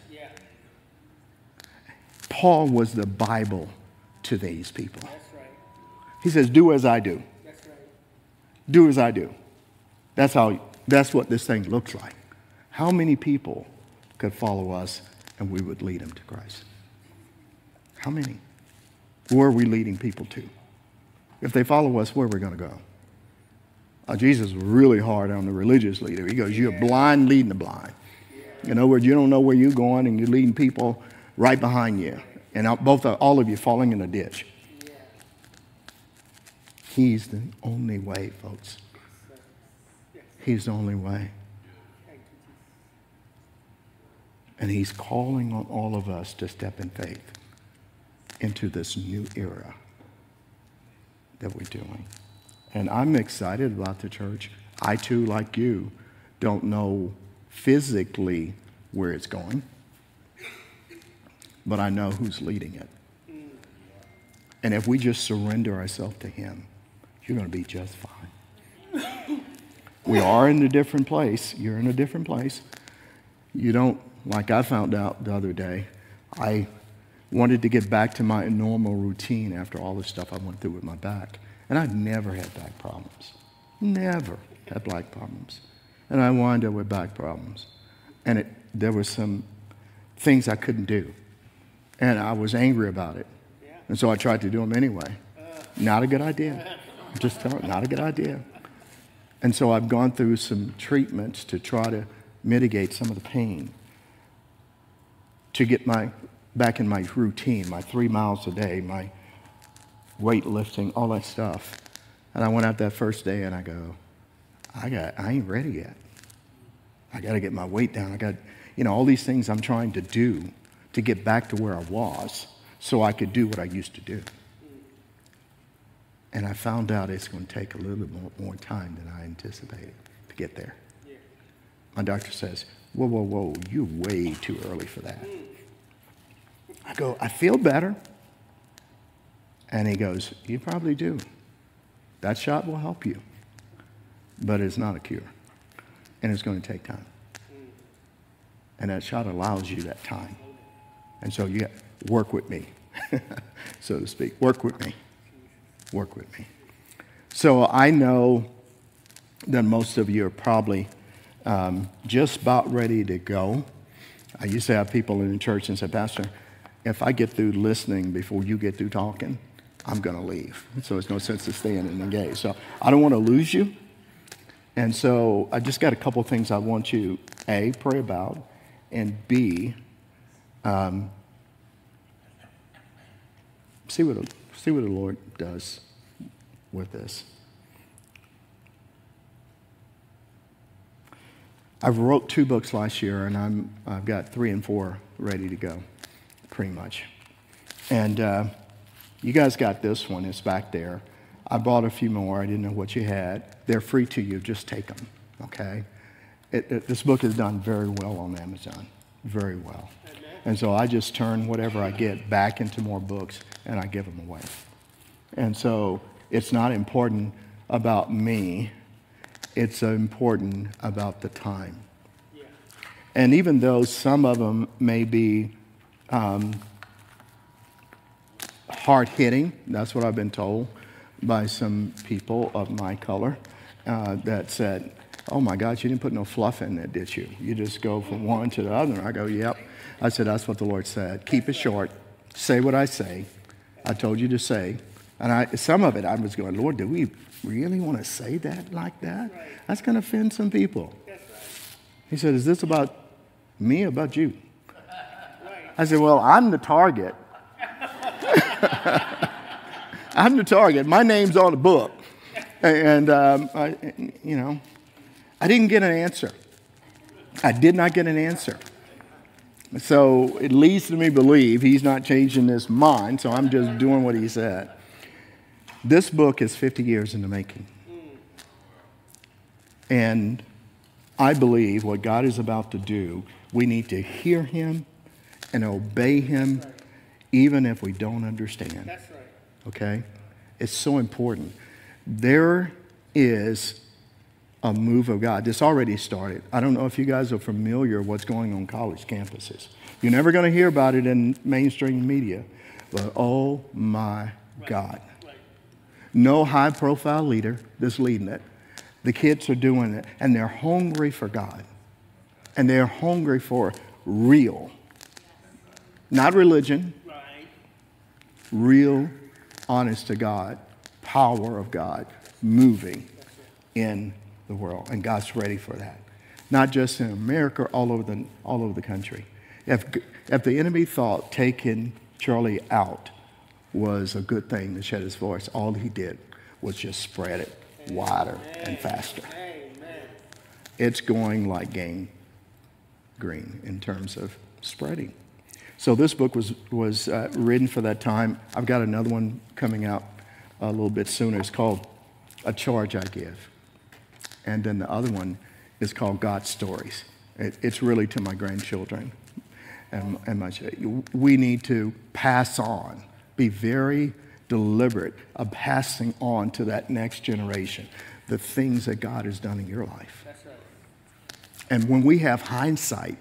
Paul was the Bible to these people. He says, do as I do. Do as I do. That's what this thing looks like. How many people could follow us and we would lead them to Christ? How many? Where are we leading people to? If they follow us, where are we going to go? Jesus was really hard on the religious leader. He goes, you're blind leading the blind. In other words, you don't know where you're going and you're leading people right behind you. And all of you falling in a ditch. He's the only way, folks. He's the only way. And He's calling on all of us to step in faith into this new era that we're doing. And I'm excited about the church. I too, like you, don't know physically where it's going, but I know who's leading it. And if we just surrender ourselves to Him, you're going to be just fine. We are in a different place. You're in a different place. You don't like I found out the other day, I wanted to get back to my normal routine after all the stuff I went through with my back. And I'd never had back problems. Never had back problems. And I wound up with back problems. And there were some things I couldn't do. And I was angry about it. And so I tried to do them anyway. Not a good idea. Just tell it, not a good idea. And so I've gone through some treatments to try to mitigate some of the pain, to get back in my routine, my 3 miles a day, my weightlifting, all that stuff. And I went out that first day and I go, I ain't ready yet. I got to get my weight down. I got, all these things I'm trying to do to get back to where I was so I could do what I used to do. And I found out it's going to take a little bit more time than I anticipated to get there. Yeah. My doctor says, whoa, you're way too early for that. I go, I feel better. And he goes, you probably do. That shot will help you. But it's not a cure. And it's going to take time. And that shot allows you that time. And so you got to work with me, so to speak. Work with me. Work with me. So I know that most of you are probably just about ready to go. I used to have people in the church and say, Pastor, if I get through listening before you get through talking, I'm going to leave. So there's no sense of staying and engaged. So I don't want to lose you. And so I just got a couple things I want you, A, pray about, and B, see what the Lord does with this. I wrote 2 books last year, and I've got 3 and 4 ready to go, pretty much. And you guys got this one. It's back there. I bought a few more. I didn't know what you had. They're free to you. Just take them, okay? This book is done very well on Amazon, very well. And so I just turn whatever I get back into more books, and I give them away. And so it's not important about me. It's important about the time. Yeah. And even though some of them may be hard-hitting, that's what I've been told by some people of my color that said, oh my gosh, you didn't put no fluff in it, did you? You just go from one to the other. And I go, yep. I said, that's what the Lord said. Keep it short. Say what I say. I told you to say. And some of it I was going, Lord, do we really want to say that like that? Right. That's going to offend some people. Right. He said, is this about me or about you? Right. I said, well, I'm the target. I'm the target. My name's on the book. And, I didn't get an answer. I did not get an answer. So it leads to me believe he's not changing his mind, so I'm just doing what he said. This book is 50 years in the making. And I believe what God is about to do, we need to hear him and obey him, even if we don't understand. That's right. Okay? It's so important. There is a move of God. This already started. I don't know if you guys are familiar with what's going on college campuses. You're never going to hear about it in mainstream media. But oh my God. No high-profile leader that's leading it. The kids are doing it, and they're hungry for God. And they're hungry for real. Not religion. Real, honest to God, power of God moving in the world. And God's ready for that. Not just in America, all over the country. If the enemy thought taking Charlie out was a good thing to shed his voice, all he did was just spread it wider and faster. It's going like gangrene in terms of spreading. So this book was written for that time. I've got another one coming out a little bit sooner. It's called A Charge I Give. And then the other one is called God's Stories. It's really to my grandchildren. And we need to pass on, be very deliberate of passing on to that next generation the things that God has done in your life. That's right. And when we have hindsight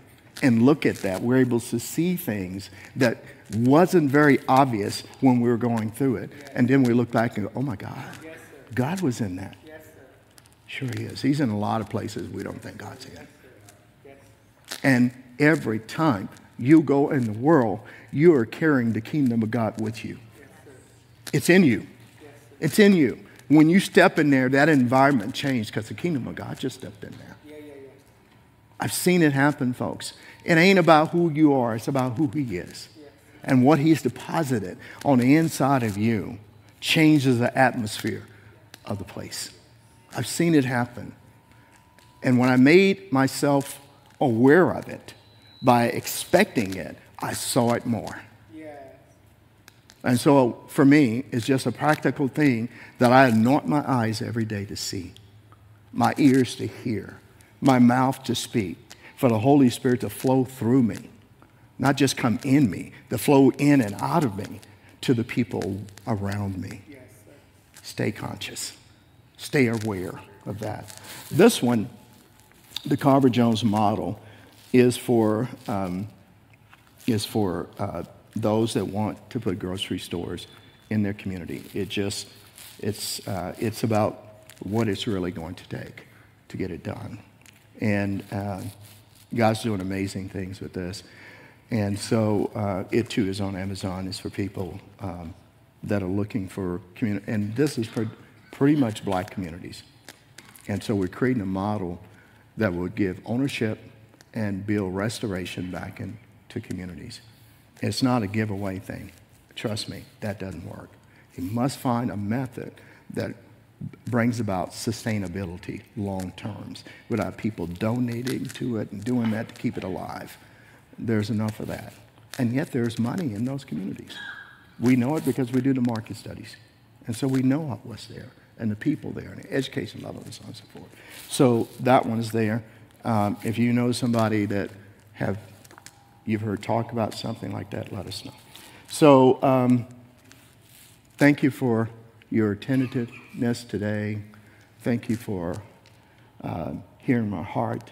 and look at that. We're able to see things that wasn't very obvious when we were going through it. And then we look back and go, oh my God, God was in that. Sure he is. He's in a lot of places we don't think God's in. And every time you go in the world, you are carrying the kingdom of God with you. It's in you. It's in you. When you step in there, that environment changed because the kingdom of God just stepped in there. I've seen it happen, folks. It ain't about who you are. It's about who he is. And what he's deposited on the inside of you changes the atmosphere of the place. I've seen it happen. And when I made myself aware of it by expecting it, I saw it more. And so for me, it's just a practical thing that I anoint my eyes every day to see, my ears to hear, my mouth to speak, for the Holy Spirit to flow through me, not just come in me, to flow in and out of me to the people around me. Stay conscious. Stay aware of that. This one, the Carver-Jones model, is for those that want to put grocery stores in their community. It's about what it's really going to take to get it done. And God's doing amazing things with this. And so it too is on Amazon. It's for people that are looking for community. And this is for pretty much black communities. And so we're creating a model that would give ownership and build restoration back into communities. It's not a giveaway thing. Trust me, that doesn't work. You must find a method that brings about sustainability long terms without people donating to it and doing that to keep it alive. There's enough of that. And yet there's money in those communities. We know it because we do the market studies. And so we know what's there and the people there and the education level and so on and so forth. So that one is there. If you know somebody that you've heard talk about something like that, let us know. So thank you for your attentiveness today. Thank you for hearing my heart.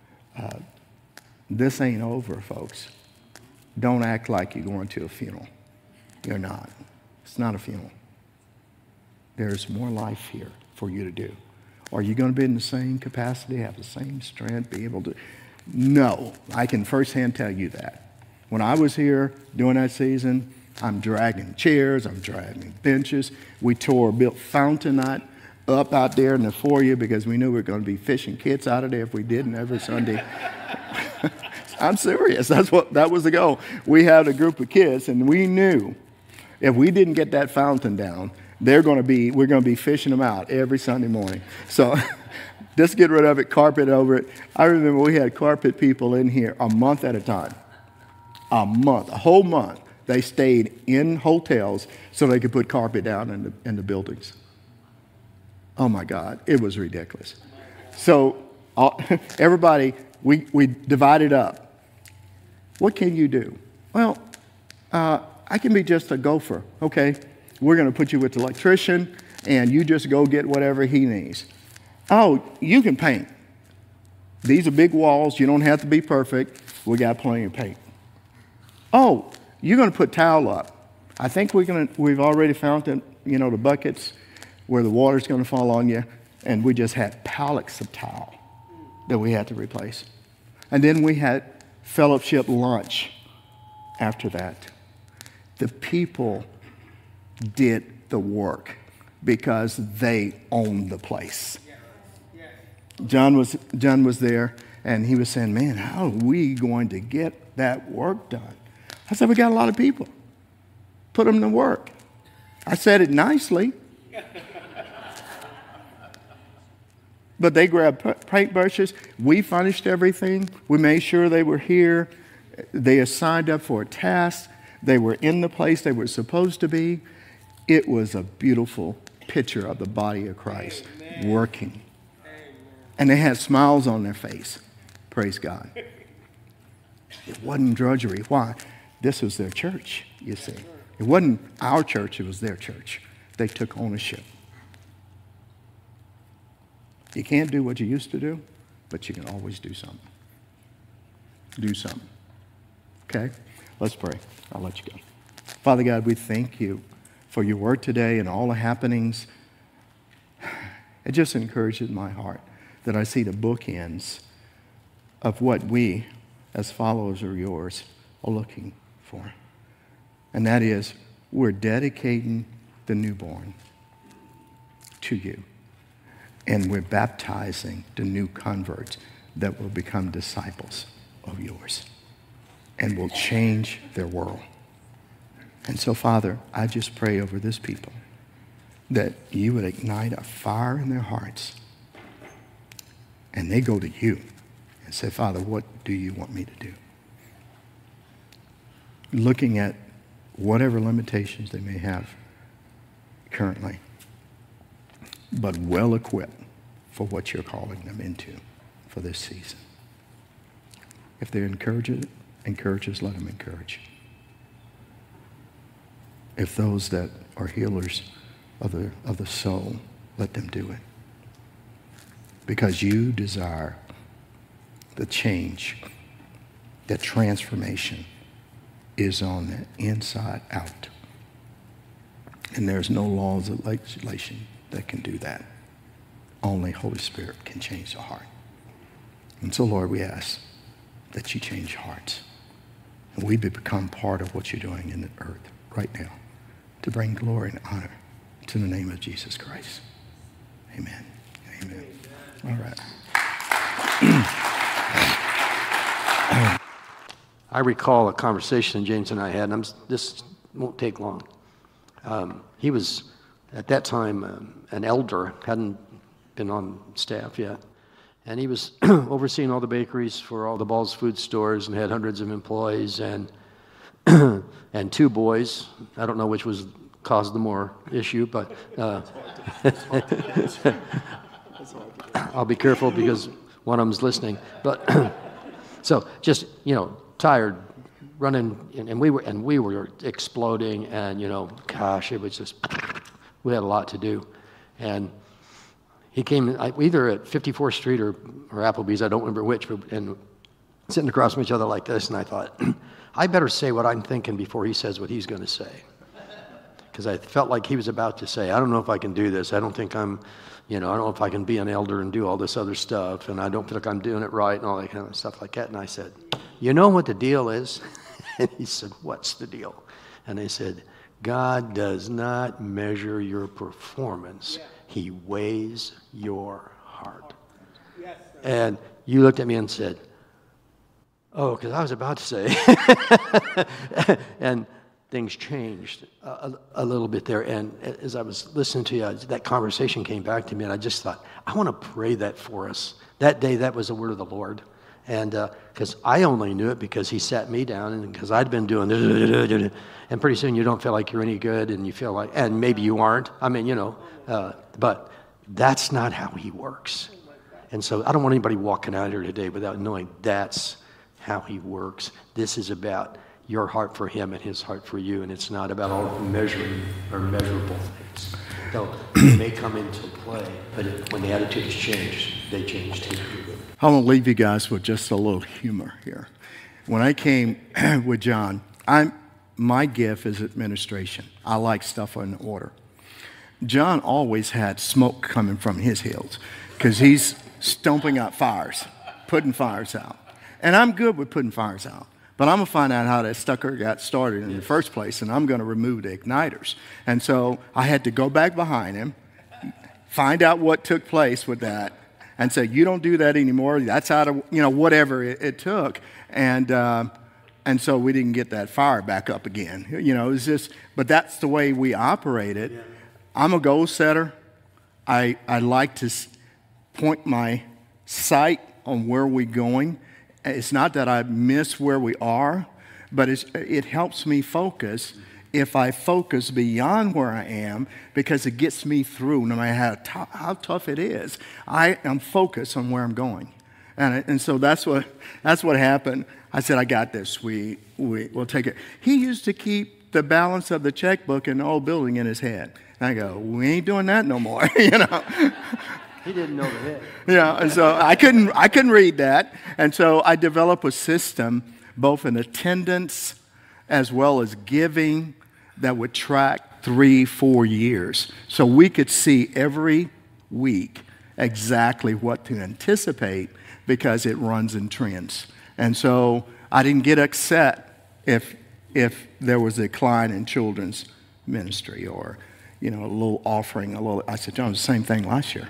This ain't over, folks. Don't act like you're going to a funeral. You're not. It's not a funeral. There's more life here for you to do. Are you going to be in the same capacity, have the same strength, be able to? No, I can firsthand tell you that. When I was here during that season, I'm dragging chairs, I'm dragging benches. We built fountain up out there in the foyer because we knew we were going to be fishing kids out of there if we didn't every Sunday. I'm serious. That was the goal. We had a group of kids, and we knew if we didn't get that fountain down, we're going to be fishing them out every Sunday morning. So just get rid of it, carpet over it. I remember we had carpet people in here a month at a time. A whole month. They stayed in hotels so they could put carpet down in the buildings. Oh my God, it was ridiculous. So everybody, we divided up. What can you do? Well, I can be just a gopher. Okay, we're going to put you with the electrician, and you just go get whatever he needs. Oh, you can paint. These are big walls. You don't have to be perfect. We got plenty of paint. Oh, you're going to put towel up. I think we've already found that, the buckets where the water's going to fall on you, and we just had pallets of towel that we had to replace. And then we had fellowship lunch after that. The people did the work because they owned the place. John was there, and he was saying, man, how are we going to get that work done? I said, we got a lot of people. Put them to work. I said it nicely. But they grabbed paintbrushes. We finished everything. We made sure they were here. They signed up for a task. They were in the place they were supposed to be. It was a beautiful picture of the body of Christ working. And they had smiles on their face. Praise God. It wasn't drudgery. Why? This was their church, you see. It wasn't our church, it was their church. They took ownership. You can't do what you used to do, but you can always do something. do something. Okay? Let's pray. I'll let you go. Father God, we thank you for your word today and all the happenings. It just encourages my heart that I see the bookends of what we, as followers of yours, are looking for. And that is, we're dedicating the newborn to you. And we're baptizing the new converts that will become disciples of yours and will change their world. And so, Father, I just pray over this people that you would ignite a fire in their hearts and they go to you and say, Father, what do you want me to do? Looking at whatever limitations they may have currently, but well equipped for what you're calling them into for this season. If they're encouragers, let them encourage. If those that are healers of the soul, let them do it. Because you desire the change, that transformation is on the inside out. And there's no laws of legislation that can do that. Only Holy Spirit can change the heart. And so, Lord, we ask that you change hearts. And we become part of what you're doing in the earth right now to bring glory and honor to the name of Jesus Christ. Amen. Amen. All right. I recall a conversation James and I had, and this won't take long. He was, at that time, an elder, hadn't been on staff yet. And he was overseeing all the bakeries for all the Ball's food stores and had hundreds of employees and and two boys. I don't know which was caused the more issue, but I'll be careful because one of them's listening. But so just, tired, running, and we were exploding, and gosh, it was just, we had a lot to do. And he came either at 54th Street or Applebee's, I don't remember which, and sitting across from each other like this, and I thought, I better say what I'm thinking before he says what he's going to say. Because I felt like he was about to say, I don't know if I can do this. I don't think I don't know if I can be an elder and do all this other stuff, and I don't feel like I'm doing it right and all that kind of stuff like that. And I said, you know what the deal is? And he said, what's the deal? And I said, God does not measure your performance. He weighs your heart. Yes, and you looked at me and said, oh, because I was about to say. And things changed a little bit there. And as I was listening to you, that conversation came back to me, and I just thought, I want to pray that for us. That day, that was the word of the Lord. And because I only knew it because he sat me down, and because I'd been doing this, and pretty soon you don't feel like you're any good, and you feel like, and maybe you aren't. I mean, but that's not how he works. And so I don't want anybody walking out here today without knowing that's how he works. This is about your heart for him and his heart for you, and it's not about all measuring or measurable things. So they may come into play, but when the attitude is changed, they change too. I want to leave you guys with just a little humor here. When I came with John, my gift is administration. I like stuff in order. John always had smoke coming from his heels because he's stomping out fires, putting fires out. And I'm good with putting fires out. But I'm going to find out how that sucker got started in the first place, and I'm going to remove the igniters. And so I had to go back behind him, find out what took place with that, and say, you don't do that anymore. That's out of, whatever it took. And so we didn't get that fire back up again. It's just, but that's the way we operate it. Yeah. I'm a goal setter. I like to point my sight on where we're going. It's not that I miss where we are, but it helps me focus if I focus beyond where I am, because it gets me through no matter how tough it is. I am focused on where I'm going. And so that's what happened. I said, I got this. We'll take it. He used to keep the balance of the checkbook in the old building in his head. And I go, we ain't doing that no more, He didn't know the hit. Yeah, and so I couldn't read that. And so I developed a system, both in attendance as well as giving, that would track 3-4 years. So we could see every week exactly what to anticipate because it runs in trends. And so I didn't get upset if there was a decline in children's ministry or, a little offering, I said, John, it was the same thing last year.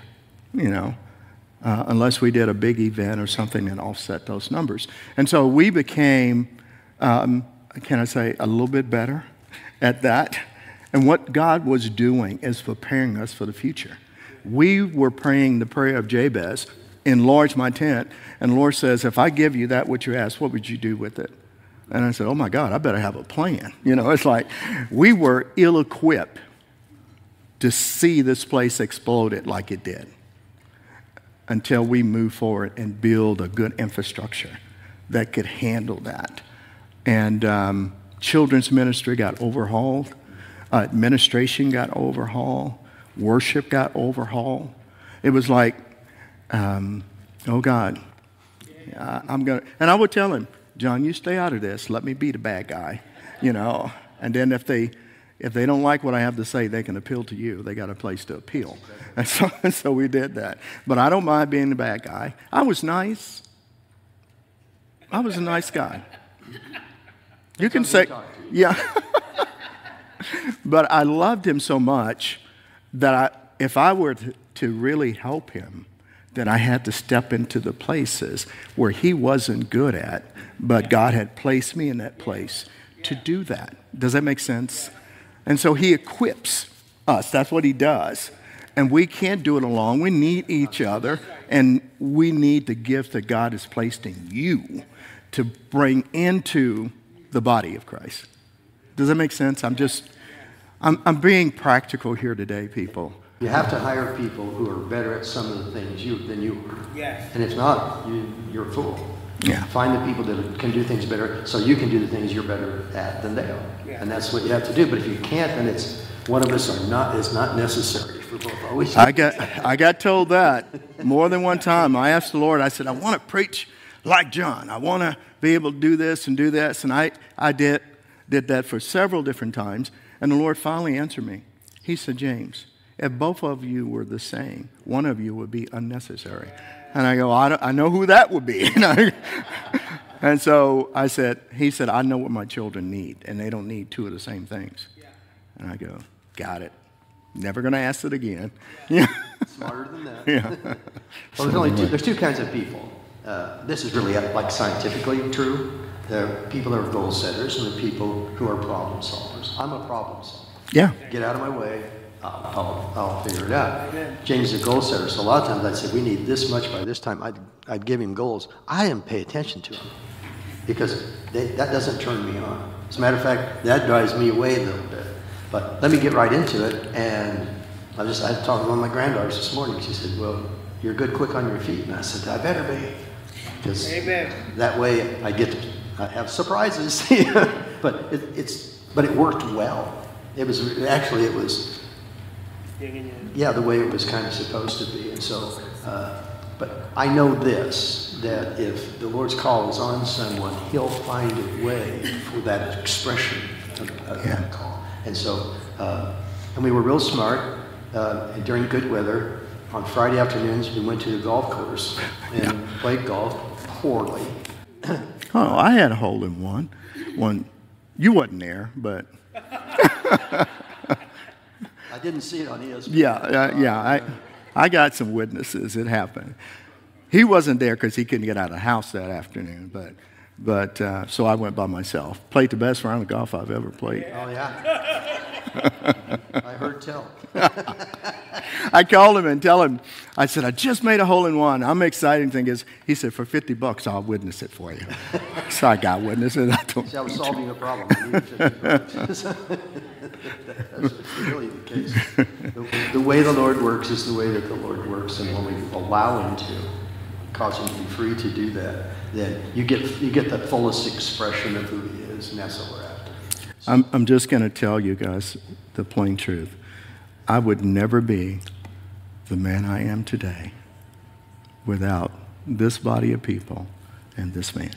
Unless we did a big event or something that offset those numbers. And so we became, can I say, a little bit better at that. And what God was doing is preparing us for the future. We were praying the prayer of Jabez, enlarge my tent, and the Lord says, if I give you that which you ask, what would you do with it? And I said, oh my God, I better have a plan. It's like we were ill-equipped to see this place exploded like it did, until we move forward and build a good infrastructure that could handle that. And children's ministry got overhauled. Administration got overhauled. Worship got overhauled. It was like, oh God, I'm going to, and I would tell him, John, you stay out of this. Let me be the bad guy, And then if they don't like what I have to say, they can appeal to you. They got a place to appeal. And so we did that. But I don't mind being the bad guy. I was nice. I was a nice guy. You can say, yeah. But I loved him so much that if I were to really help him, then I had to step into the places where he wasn't good at, but God had placed me in that place to do that. Does that make sense? And so he equips us. That's what he does. And we can't do it alone. We need each other, and we need the gift that God has placed in you to bring into the body of Christ. Does that make sense? I'm being practical here today, people. You have to hire people who are better at some of the things than you are. Yes. And if not, you're a fool. Yeah. Find the people that can do things better so you can do the things you're better at than they are. Yeah. And that's what you have to do. But if you can't, then it's one of us is not necessary for both. Always. I got told that more than one time. I asked the Lord, I said, I want to preach like John. I want to be able to do this and do this. And I did that for several different times. And the Lord finally answered me. He said, James, if both of you were the same, one of you would be unnecessary. And I go, I know who that would be. And so he said, I know what my children need, and they don't need two of the same things. And I go, got it. Never going to ask it again. Yeah. Smarter than that. Yeah. Well, there's two kinds of people. This is really like scientifically true. There are people that are goal setters and the people who are problem solvers. I'm a problem solver. Yeah. Get out of my way. I'll figure it out. James is a goal setter, so a lot of times I'd say, we need this much by this time. I'd give him goals. I didn't pay attention to him because that doesn't turn me on. As a matter of fact, that drives me away a little bit. But let me get right into it. And I talked to one of my granddaughters this morning. She said, well, you're good quick on your feet. And I said, I better be. Because that way I get to have surprises. But it worked well. It was the way it was kind of supposed to be. And so, but I know this, that if the Lord's call is on someone, he'll find a way for that expression of that call. And so, and we were real smart. During good weather, on Friday afternoons, we went to the golf course and played golf poorly. Oh, I had a hole in one. You wasn't there, but... I didn't see it on ESPN. Yeah. I got some witnesses. It happened. He wasn't there because he couldn't get out of the house that afternoon, but so I went by myself. Played the best round of golf I've ever played. Oh, yeah. I heard tell. I called him and tell him, I said, I just made a hole in one. I'm excited thing is, he said, for $50, I'll witness it for you. So I got witnesses. See, I was solving a problem. I needed $50. That's really the case. The way the Lord works is the way that the Lord works, and when we allow him to, cause him to be free to do that, then you get the fullest expression of who he is, and that's what we're after. So, I'm just going to tell you guys the plain truth. I would never be the man I am today without this body of people and this man.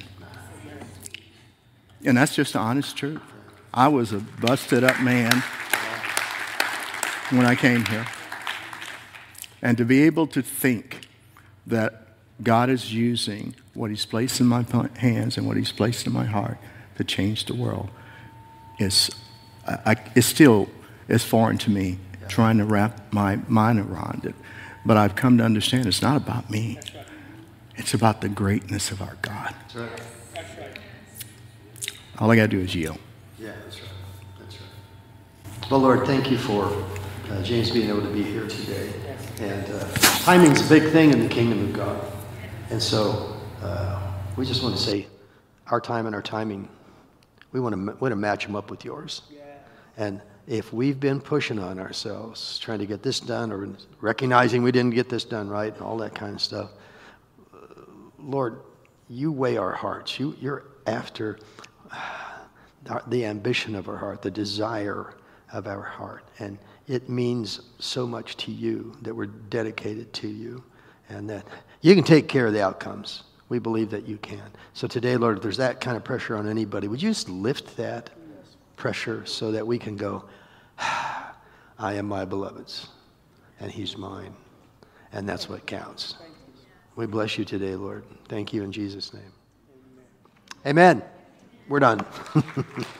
And that's just the honest truth. I was a busted up man when I came here. And to be able to think that God is using what he's placed in my hands and what he's placed in my heart to change the world is still foreign to me, trying to wrap my mind around it. But I've come to understand it's not about me. It's about the greatness of our God. That's right. All I got to do is yield. Yeah, that's right. That's right. Well, Lord, thank you for James being able to be here today. And timing's a big thing in the kingdom of God. And so we just want to say our time and our timing, we want to match them up with yours. Yeah. And if we've been pushing on ourselves, trying to get this done or recognizing we didn't get this done right and all that kind of stuff, Lord, you weigh our hearts. You're after the ambition of our heart, the desire of our heart. And it means so much to you that we're dedicated to you and that you can take care of the outcomes. We believe that you can. So today, Lord, if there's that kind of pressure on anybody, would you just lift that pressure so that we can go, I am my beloved's and he's mine. And that's what counts. We bless you today, Lord. Thank you in Jesus' name. Amen. We're done.